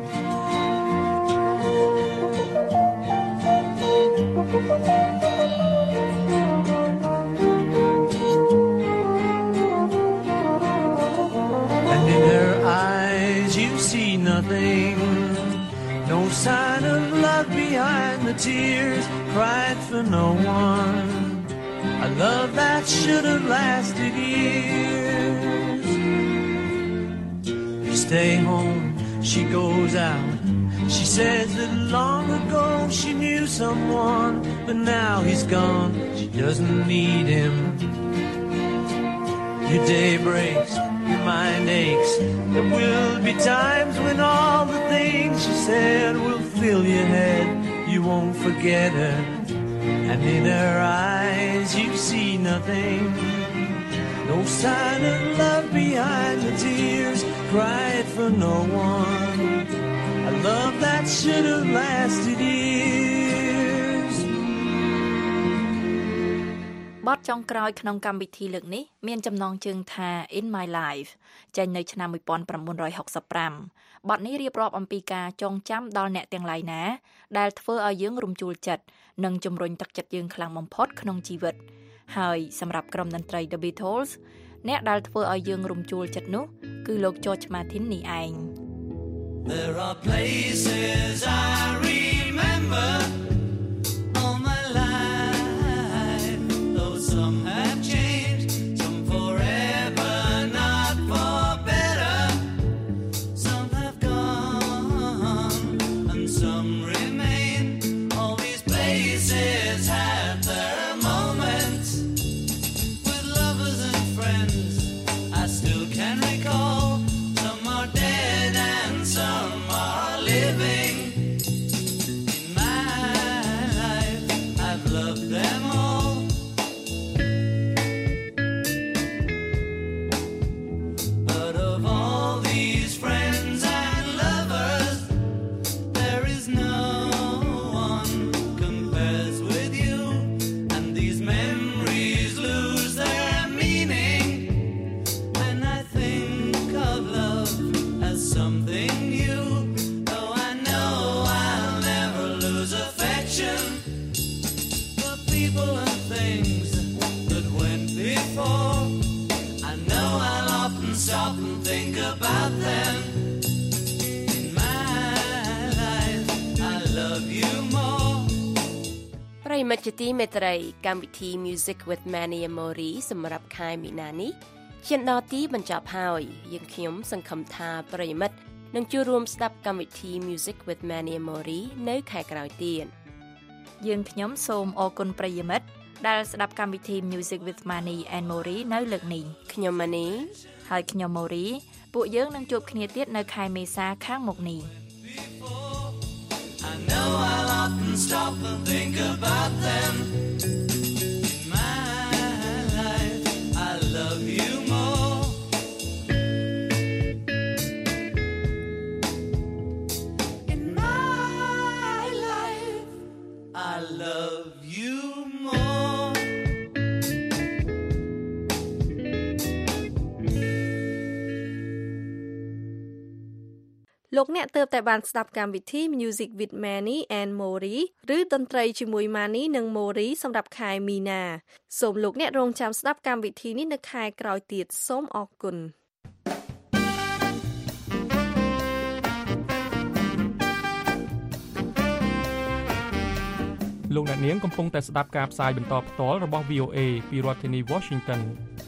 [SPEAKER 2] And in her eyes you see nothing. No sign of love behind the tears cried for no one. A love that should have lasted years. You stay home, she goes out. She says that long ago she knew someone, but now he's gone, she doesn't need him. Your day breaks, your mind aches. There will be times when all the things she said will fill your head. You won't forget her. And in her eyes you see nothing. No sign of love behind the tears cried for no one. A love that should have lasted years.
[SPEAKER 19] បទចុងក្រោយក្នុងកម្មវិធីលើកនេះមានចំណងជើងថា In My Life ចេញនៅឆ្នាំnineteen sixty-five បទនេះរៀបរាប់អំពីការចងចាំដល់អ្នកទាំងឡាយណាដែលធ្វើឲ្យយើងរំជួលចិត្តនិងជំរុញទឹកចិត្តយើងខ្លាំងបំផុតក្នុងជីវិតហើយសម្រាប់ក្រុមតន្ត្រី The Beatles អ្នកដែលធ្វើឲ្យយើងរំជួលចិត្តនោះគឺលោក George Martin នេះឯង
[SPEAKER 2] There are places I remember all my life, though some have changed, some forever, not for better. Some have gone and some remain. All these places have their moments with lovers and friends I still can recall. Some are dead and some are living. In my life I've loved them all. But of all these friends and lovers, there is no one compares with you. And these memories
[SPEAKER 18] មិត្តជាទីមេត្រីកម្មវិធី Music with Manny and Mori សម្រាប់ខែមីនានេះឈានដល់ទីបញ្ចប់ហើយយើងខ្ញុំសង្ឃឹមថាប្រិយមិត្តនឹងចូលរួមស្ដាប់កម្មវិធី Music with Manny and Mori នៅខែក្រោយទៀត
[SPEAKER 19] យើងខ្ញុំសូមអរគុណប្រិយមិត្តដែលស្ដាប់កម្មវិធី Music with Manny and Mori នៅលើកនេះ
[SPEAKER 18] ខ្ញុំ Manny
[SPEAKER 19] ហើយខ្ញុំ Mori ពួកយើងនឹងជួបគ្នាទៀតនៅខែមេសាខាងមុខនេះ
[SPEAKER 2] I know I'll often stop and think about them. In my life, I love you more. In my life, I love you more.
[SPEAKER 3] លោកអ្នកទើបតែបានស្ដាប់កម្មវិធី Music with Manny and Mori ឬតន្ត្រីជាមួយ Manny និង Mori សម្រាប់ខែមីនាសូមលោកអ្នករងចាំស្ដាប់កម្មវិធីនេះនៅខែក្រោយទៀតសូមអរគុណ
[SPEAKER 15] លោកអ្នកនាងកំពុងតែស្ដាប់ការផ្សាយបន្តផ្ទាល់របស់ វី អូ เอ ពីរដ្ឋធានី Washington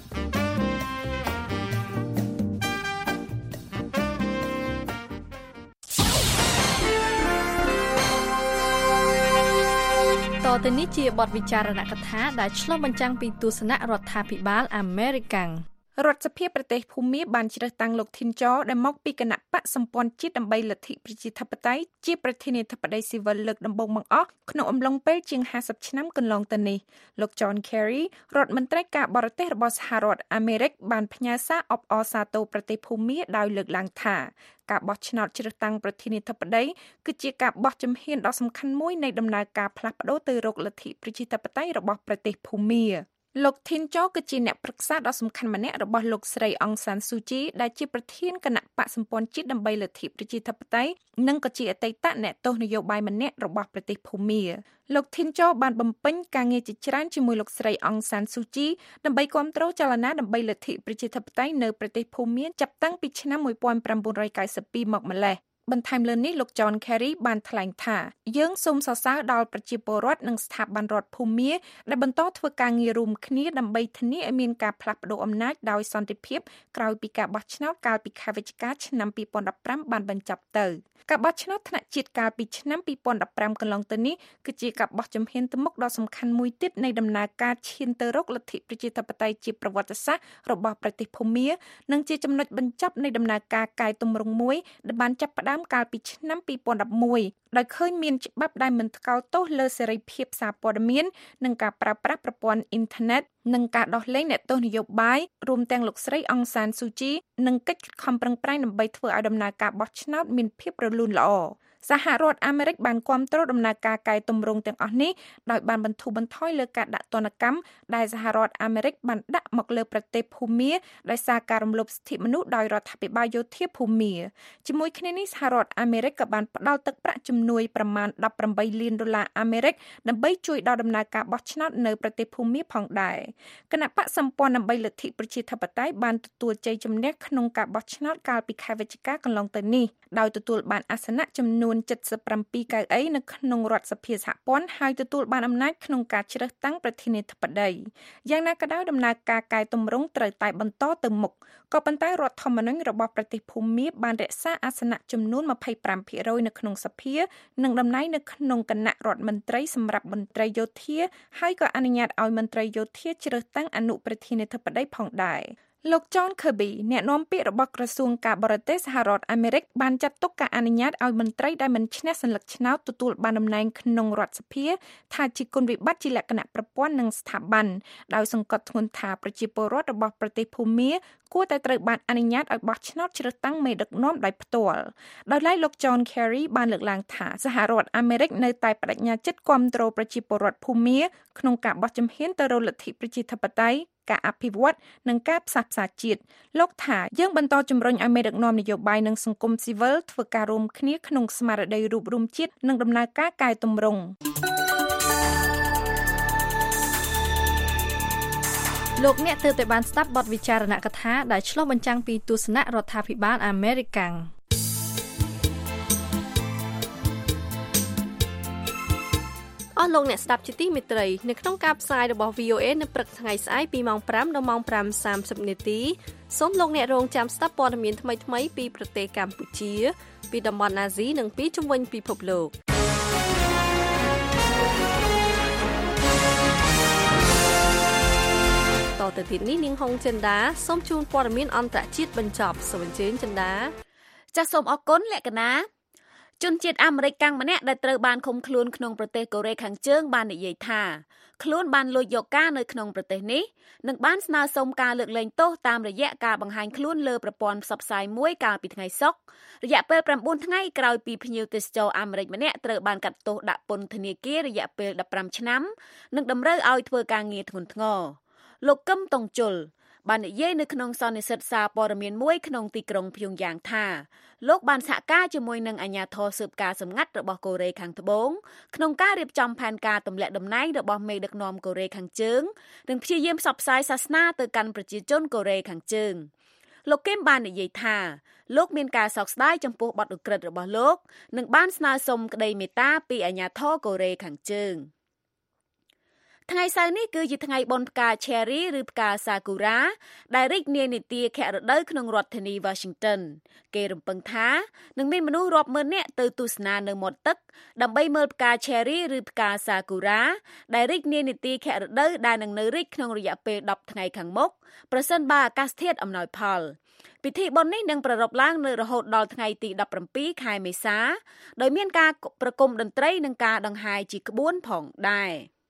[SPEAKER 3] តទៅនេះជាបទវិចារណកថាដែលឆ្លុះបញ្ចាំងពីទស្សនៈរដ្ឋាភិបាលអាមេរិករដ្ឋសភាប្រទេសភូមាបានជ្រើសតាំងលោកធីនច័រដែលមកពីគណៈបកសម្ព័ន្ធជាតិដើម្បីលទ្ធិប្រជាធិបតេយ្យជាប្រធានាធិបតីស៊ីវិលលើកដំបូងបង្អស់ក្នុងអំឡុងពេលជាងห้าสิบឆ្នាំកន្លងទៅនេះលោក John Kerry រដ្ឋមន្ត្រីការបរទេសរបស់សហរដ្ឋអាមេរិកបានផ្ញើសារអបអរសាទរប្រទេសភូមាដោយលើកឡើងថាការបោះឆ្នោតជ្រើសតាំងប្រធានាធិបតីគឺជាការបោះជំហានដ៏សំខាន់មួយនៃដំណើរការផ្លាស់ប្ដូរទៅរកលទ្ធិប្រជាធិបតេយ្យរបស់ប្រទេសភូមាលោកធីនច័រគឺជាអ្នកប្រឹក្សាដ៏សំខាន់ម្នាក់របស់លោកស្រីអង្សានស៊ូជីដែលជាប្រធានគណៈបកសម្ព័ន្ធជាតិដើម្បីលទ្ធិប្រជាធិបតេយ្យនិងក៏ជាអតីតអ្នកទស្សនយោបាយម្នាក់របស់ប្រទេសភូមាលោកធីនច័របានបំពេញការងារជាច្រើនជាមួយលោកស្រីអង្សានស៊ូជីដើម្បីគាំទ្រចលនាដើម្បីលទ្ធិប្រជាធិបតេយ្យនៅប្រទេសភូមាចាប់តាំងពីឆ្នាំnineteen ninety-twoមកម្លេះបន្ថែមលើនេះលោក John Kerry បានថ្លែងថាយើងសូមសរសើរដល់ប្រជាពលរដ្ឋនិងស្ថាប័នរដ្ឋភូមាដែលបន្តធ្វើការងាររួមគ្នាដើម្បីធានាឲ្យមានការផ្លាស់ប្តូរអំណាចដោយសន្តិភាពក្រោយពីការបោះឆ្នោតកាលពីខែវិច្ឆិកាឆ្នាំtwo thousand fifteenបានបញ្ចប់ទៅការបោះឆ្នោតថ្នាក់ជាតិកាលពីឆ្នាំtwo thousand fifteenកន្លងទៅនេះគឺជាការបោះជំហានទៅមុខដ៏សំខាន់មួយទៀតនៃដំណើរការឈានទៅរកលទ្ធិប្រជាធិបតេយ្យជាប្រវត្តិសាស្ត្ររបស់ប្រទេសភូមានិងជាចំណុចបញ្ចប់នៃដំណើរការកែទម្រង់មួយដែលបានចាប់ផ្ដើមកាលពីឆ្នាំtwo thousand elevenដោយឃើញមានច្បាប់ដែលមិនថ្កោលទោសលើសេរីភាពសារព័ត៌មាននិងការប្រើប្រាស់ប្រព័ន្ធអ៊ីនធឺណិតនិងការដោះលែងអ្នកទោសនយោបាយរួមទាំងលោកស្រីអង្សានស៊ូជីនិងកិច្ចខំប្រឹងប្រែងដើម្បីធ្វើឲ្យដំណើរការបោះឆ្នោតមានភាពរលូនល្អសហរដ្ឋអាមេរិកបានគាំទ្រដំណើរការកែតម្រង់ទាំងអស់នេះដោយបានបន្ធូរបន្ថយលើការដាក់ទណ្ឌកម្មដែលសហរដ្ឋអាមេរិកបានដាក់មកលើប្រទេសភូមាដោយសារការរំលោភសិទ្ធិមនុស្សដោយរដ្ឋាភិបាលយោធាភូមាជាមួយគ្នានេះសហរដ្ឋអាមេរិកក៏បានផ្ដល់ទឹកប្រាក់ជំនួយប្រមាណeighteenលានដុល្លារអាមេរិកដើម្បីជួយដល់ដំណើរការបោះឆ្នោតនៅប្រទេសភូមាផងដែរគណៈបកសម្ព័ន្ធដើម្បីលទ្ធិប្រជាធិបតេយ្យបានទទួលជ័យជំនះក្នុងការបោះឆ្នោតកាលពីខែវិច្ឆិកាកន្លងទៅនេះដោយទទួលបានអាសនៈចំនួនseventy-sevenកៅអីនៅក្នុងរដ្ឋសភាសហព័ន្ធហើយទទួលបានអំណាចក្នុងការជ្រើសតាំងប្រធានាធិបតីយ៉ាងណាក៏ដោយដំណើរការកែតម្រង់ត្រូវតែបន្តទៅមុខក៏ប៉ុន្តែរដ្ឋធម្មនុញ្ញរបស់ប្រទេសភូមាបានរក្សាអាសនៈចំនួនtwenty-five percentនៅក្នុងសភានិងតំណែងនៅក្នុងគណៈរដ្ឋមន្ត្រីសម្រាប់មន្ត្រីយោធាហើយក៏អនុញ្ញាតឲ្យមន្ត្រីយោធាជ្រើសតាំងអនុប្រធានាធិបតីផងដែរលោក John Kirby អ្នកនាំពាក្យរបស់ក្រសួងការបរទេសសហរដ្ឋអាមេរិកបានចាត់ទុកការអនុញ្ញាតឲ្យមន្ត្រីដែលមិនឈ្នះសន្លឹកឆ្នោតទទួលបានតំណែងក្នុងរដ្ឋសភាថាជាគុណវិបត្តិជាលក្ខណៈប្រព័ន្ធនិងស្ថាប័នដោយសង្កត់ធ្ងន់ថាប្រជាពលរដ្ឋរបស់ប្រទេសភូមាគួរតែត្រូវបានអនុញ្ញាតឲ្យបោះឆ្នោតជ្រើសតាំងមេដឹកនាំដោយផ្ទាល់ដោយឡែកលោក John Kerry បានលើកឡើងថាសហរដ្ឋអាមេរិកនៅតែបដិញ្ញាចិត្តគាំទ្រប្រជាពលរដ្ឋភូមាក្នុងការបោះជំហានទៅរកលទ្ធិប្រជាធិបតេយ្យការអភិវឌ្ឍនិងការផ្សះផ្សាជាតិលោកថាយើងបន្តជំរុញឲ្យមេដឹកនាំនយោបាយនិងសង្គមស៊ីវិលធ្វើការរួមគ្នាក្នុងស្មារតីរួបរวมជាតិនិងដំណើរការកែតម្រង់លោកអ្នកទើបតែបានស្ដាប់បទវិចារណកថាដែលឆ្លុះបញ្ចាំងពីទស្សនៈរដ្ឋាភិបាលអាមេរិកអស់លោកអ្នកស្ដាប់ជាទីមេត្រីនៅក្នុងការផ្សាយរបស់ វី អូ เอ នៅព្រឹកថ្ងៃស្អែកពីម៉ោងfiveដល់ម៉ោងfiveសាមសិបនាទីសូមលោកអ្នករងចាំស្ដាប់ព័ត៌មានថ្មីៗពីប្រទេសកម្ពុជាពីតំបន់អាស៊ីនិងពីជុំវិញពិភពលោកតទៅទៀតនេះនាងហុងចិន្តាសូមជូនព័ត៌មានអន្តរជាតិបញ្ចប់សូមអញ្ជើញចិន្តា
[SPEAKER 5] ចាសសូមអរគុណលក្ខណាជនជាតិអាមេរិកកាំងម្នាក់ដែលត្រូវបានឃុំខ្លួនក្នុងប្រទេសកូរ៉េខាងជើងបាននិយាយថាខ្លួនបានលួចយកការនៅក្នុងប្រទេសនេះនិងបានស្នើសុំការលើកលែងទោសតាមរយៈការបង្ហាញខ្លួនលើប្រព័ន្ធផ្សព្វផ្សាយមួយកាលពីថ្ងៃសុក្ររយៈពេលnineថ្ងៃក្រោយពីភ្ញៀវទេសចរអាមេរិកម្នាក់ត្រូវបានកាត់ទោសដាក់ពន្ធនាគាររយៈពេលfifteenឆ្នាំនិងតម្រូវឲ្យធ្វើការងារធ្ងន់ធ្ងរលោកកឹមតុងជុលបាននិយាយនៅក្នុងសន្និសីទសារព័ត៌មានមួយក្នុងទីក្រុងព្យុងយ៉ាងថាលោកបានសហការជាមួយនឹងអាជ្ញាធរស៊ើបការសម្ងាត់របស់កូរ៉េខាងត្បូងក្នុងការរៀបចំផែនការទម្លាក់តំណែងរបស់មេដឹកនាំកូរ៉េខាងជើងនិងព្យាយាមផ្សព្វផ្សាយសាសនាទៅកាន់ប្រជាជនកូរ៉េខាងជើងលោកគឹមបាននិយាយថាលោកមានការសោកស្ដាយចំពោះបទឧក្រិដ្ឋរបស់លោកនិងបានស្នើសុំក្តីមេត្តាពីអាជ្ញាធរកូរ៉េខាងជើងថ្ងៃសៅរ៍នេះគឺជាថ្ងៃបុណ្យផ្កា Cherry ឬផ្កា Sakura ដែលរីកនាយនាទីខែរដូវក្នុងរដ្ឋធានី Washington គេរំពឹងថានឹងមានមនុស្សរាប់ម៉ឺននាក់ទៅទស្សនានៅមាត់ទឹកដើម្បីមើលផ្កា Cherry ឬផ្កា Sakura ដែលរីកនាយនាទីខែរដូវដែលនឹងនៅរីកក្នុងរយៈពេលtenថ្ងៃខាងមុខប្រសិនបើអាកាសធាតុអំណោយផលពិធីបុណ្យនេះនឹងប្រារព្ធឡើងនៅរហូតដល់ថ្ងៃទីseventeenខែមេសាដោយមានការប្រគំតន្ត្រីនិងការដង្ហែជាក្បួនផងដែរ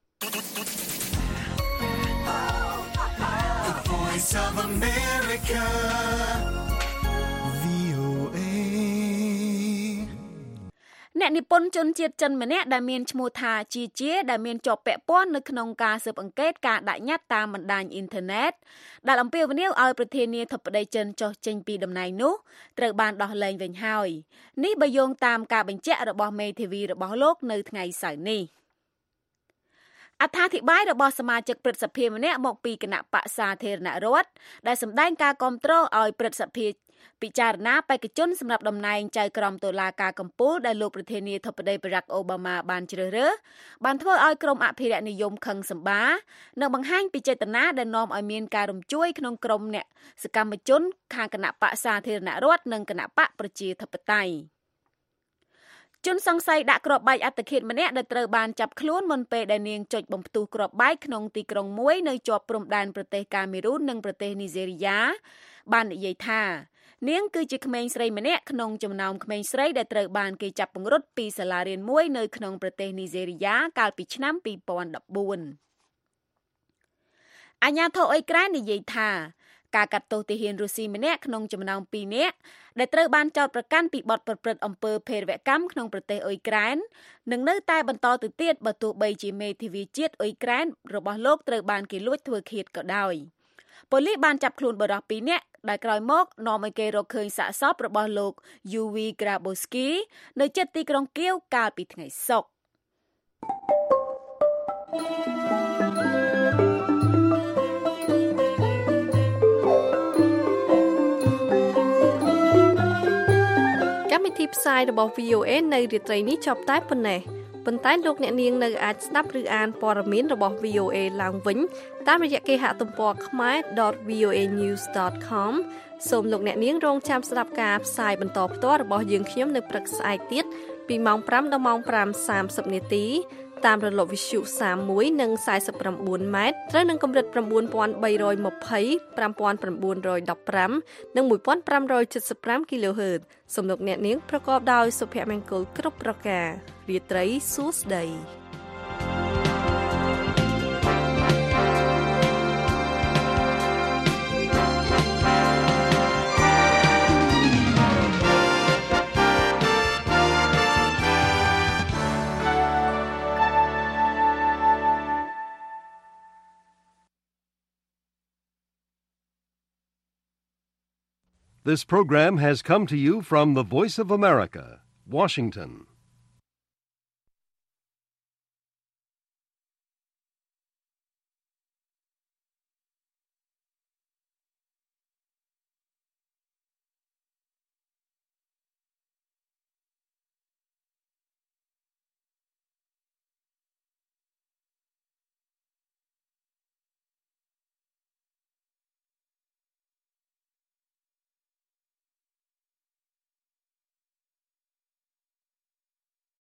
[SPEAKER 2] The Voice of America វី អូ เอ
[SPEAKER 5] អ្នកនិពន្ធជនជាតិចិនម្នាក់ដែលមានឈ្មោះថាជាជាដែលមានជាប់ពាក់ព័ន្ធនៅក្នុងការស៊ើបអង្កេតការដាក់ញត្តិតាមបណ្ដាញអ៊ីនធឺណិតដែលអំពាវនាវឲ្យប្រធានាធិបតីចិនចុះចេញពីតំណែងនោះត្រូវបានដោះលែងវិញហើយនេះបើយោងតាមការបញ្ជាក់របស់មេធាវីរបស់លោកនៅថ្ងៃសៅរ៍នេះអត្ថាធិប្បាយរបស់សមាជិកព្រឹទ្ធសភាម្នាក់មកពីគណៈបក្សសាធារណរដ្ឋដែលសម្ដែងការគាំទ្រឲ្យព្រឹទ្ធសភាពិចារណាបេក្ខជនសម្រាប់តំណែងចៅក្រមតុលាការកំពូលដែលលោកប្រធានាធិបតីបារ៉ាក់អូបាម៉ាបានជ្រើសរើសបានធ្វើឲ្យក្រុមអភិរក្សនិយមខឹងសម្បានិងបង្ហាញពីចេតនាដែលនាំឲ្យមានការរំជួយក្នុងក្រុមអ្នកសកម្មជនខាងគណៈបក្សសាធារណរដ្ឋនិងគណៈបកប្រជាធិបតេយ្យជនសង្ស័យដាក់គ្រាប់បែកអត្តឃាតម្នាក់ដែលត្រូវបានចាប់ខ្លួនមុនពេលដែលនាងចុចបំផ្ទុះគ្រាប់បែកក្នុងទីក្រុងមួយនៅជាប់ព្រំដែនប្រទេសកាមេរូននិងប្រទេសនីហ្សេរីយ៉ាបាននិយាយថានាងគឺជាក្មេងស្រីម្នាក់ក្នុងចំណោមក្មេងស្រីដែលត្រូវបានគេចាប់ពង្រត់ពីសាលារៀនមួយនៅក្នុងប្រទេសនីហ្សេរីយ៉ាកាលពីឆ្នាំtwo thousand fourteenអាជ្ញាធរអ៊ុយក្រែននិយាយថាការកាត់ទោសទាហានរុស្ស៊ីម្នាក់ក្នុងចំណោមtwoនាក់ដែលត្រូវបានចោទប្រកាន់ពីបទប្រព្រឹត្តអំពើភេរវកម្មក្នុងប្រទេសអ៊ុយក្រែននឹងនៅតែបន្តទៅទៀតបើទោះបីជាមេធាវីជាតិអ៊ុយក្រែនរបស់លោកត្រូវបានគេលួចធ្វើឃាតក៏ដោយប៉ូលីសបានចាប់ខ្លួនបុរសtwoនាក់ដែលក្រោយមកនាំឲ្យគេរកឃើញសាកសពរបស់លោក Yuri Grabowski នៅជិតទីក្រុងគៀវកាលពីថ្ងៃសុក្រ
[SPEAKER 3] កម្មវិធីផ្សាយរបស់ វី អូ เอ នៅរាត្រីនេះចប់តែប៉ុណ្ណេះប៉ុន្តែលោកអ្នកនាងនៅអាចស្ដាប់ឬអានព័ត៌មានរបស់ វី អូ เอ ឡើងវិញតាមរយៈគេហទំព័រ khmer dot v o a news dot com សូមលោកអ្នកនាងរងចាំស្ដាប់ការផ្សាយបន្តផ្ទាល់របស់យើងខ្ញុំនៅព្រឹកស្អែកទៀតពីម៉ោងfiveដល់ម៉ោងfiveសាមសិបនាទីតាមរលកវិទ្យុthirty-oneនិងforty-nineម៉ែត្រត្រូវនឹងកម្រិតnine thousand three hundred twenty, five thousand nine hundred fifteenនិងfifteen seventy-fiveគីឡូហឺតសំឡេងអ្នកនាងប្រកបដោយសុភមង្គលគ្រប់ប្រការរាត្រីសួស្តី
[SPEAKER 1] This program has come to you from the Voice of America, Washington.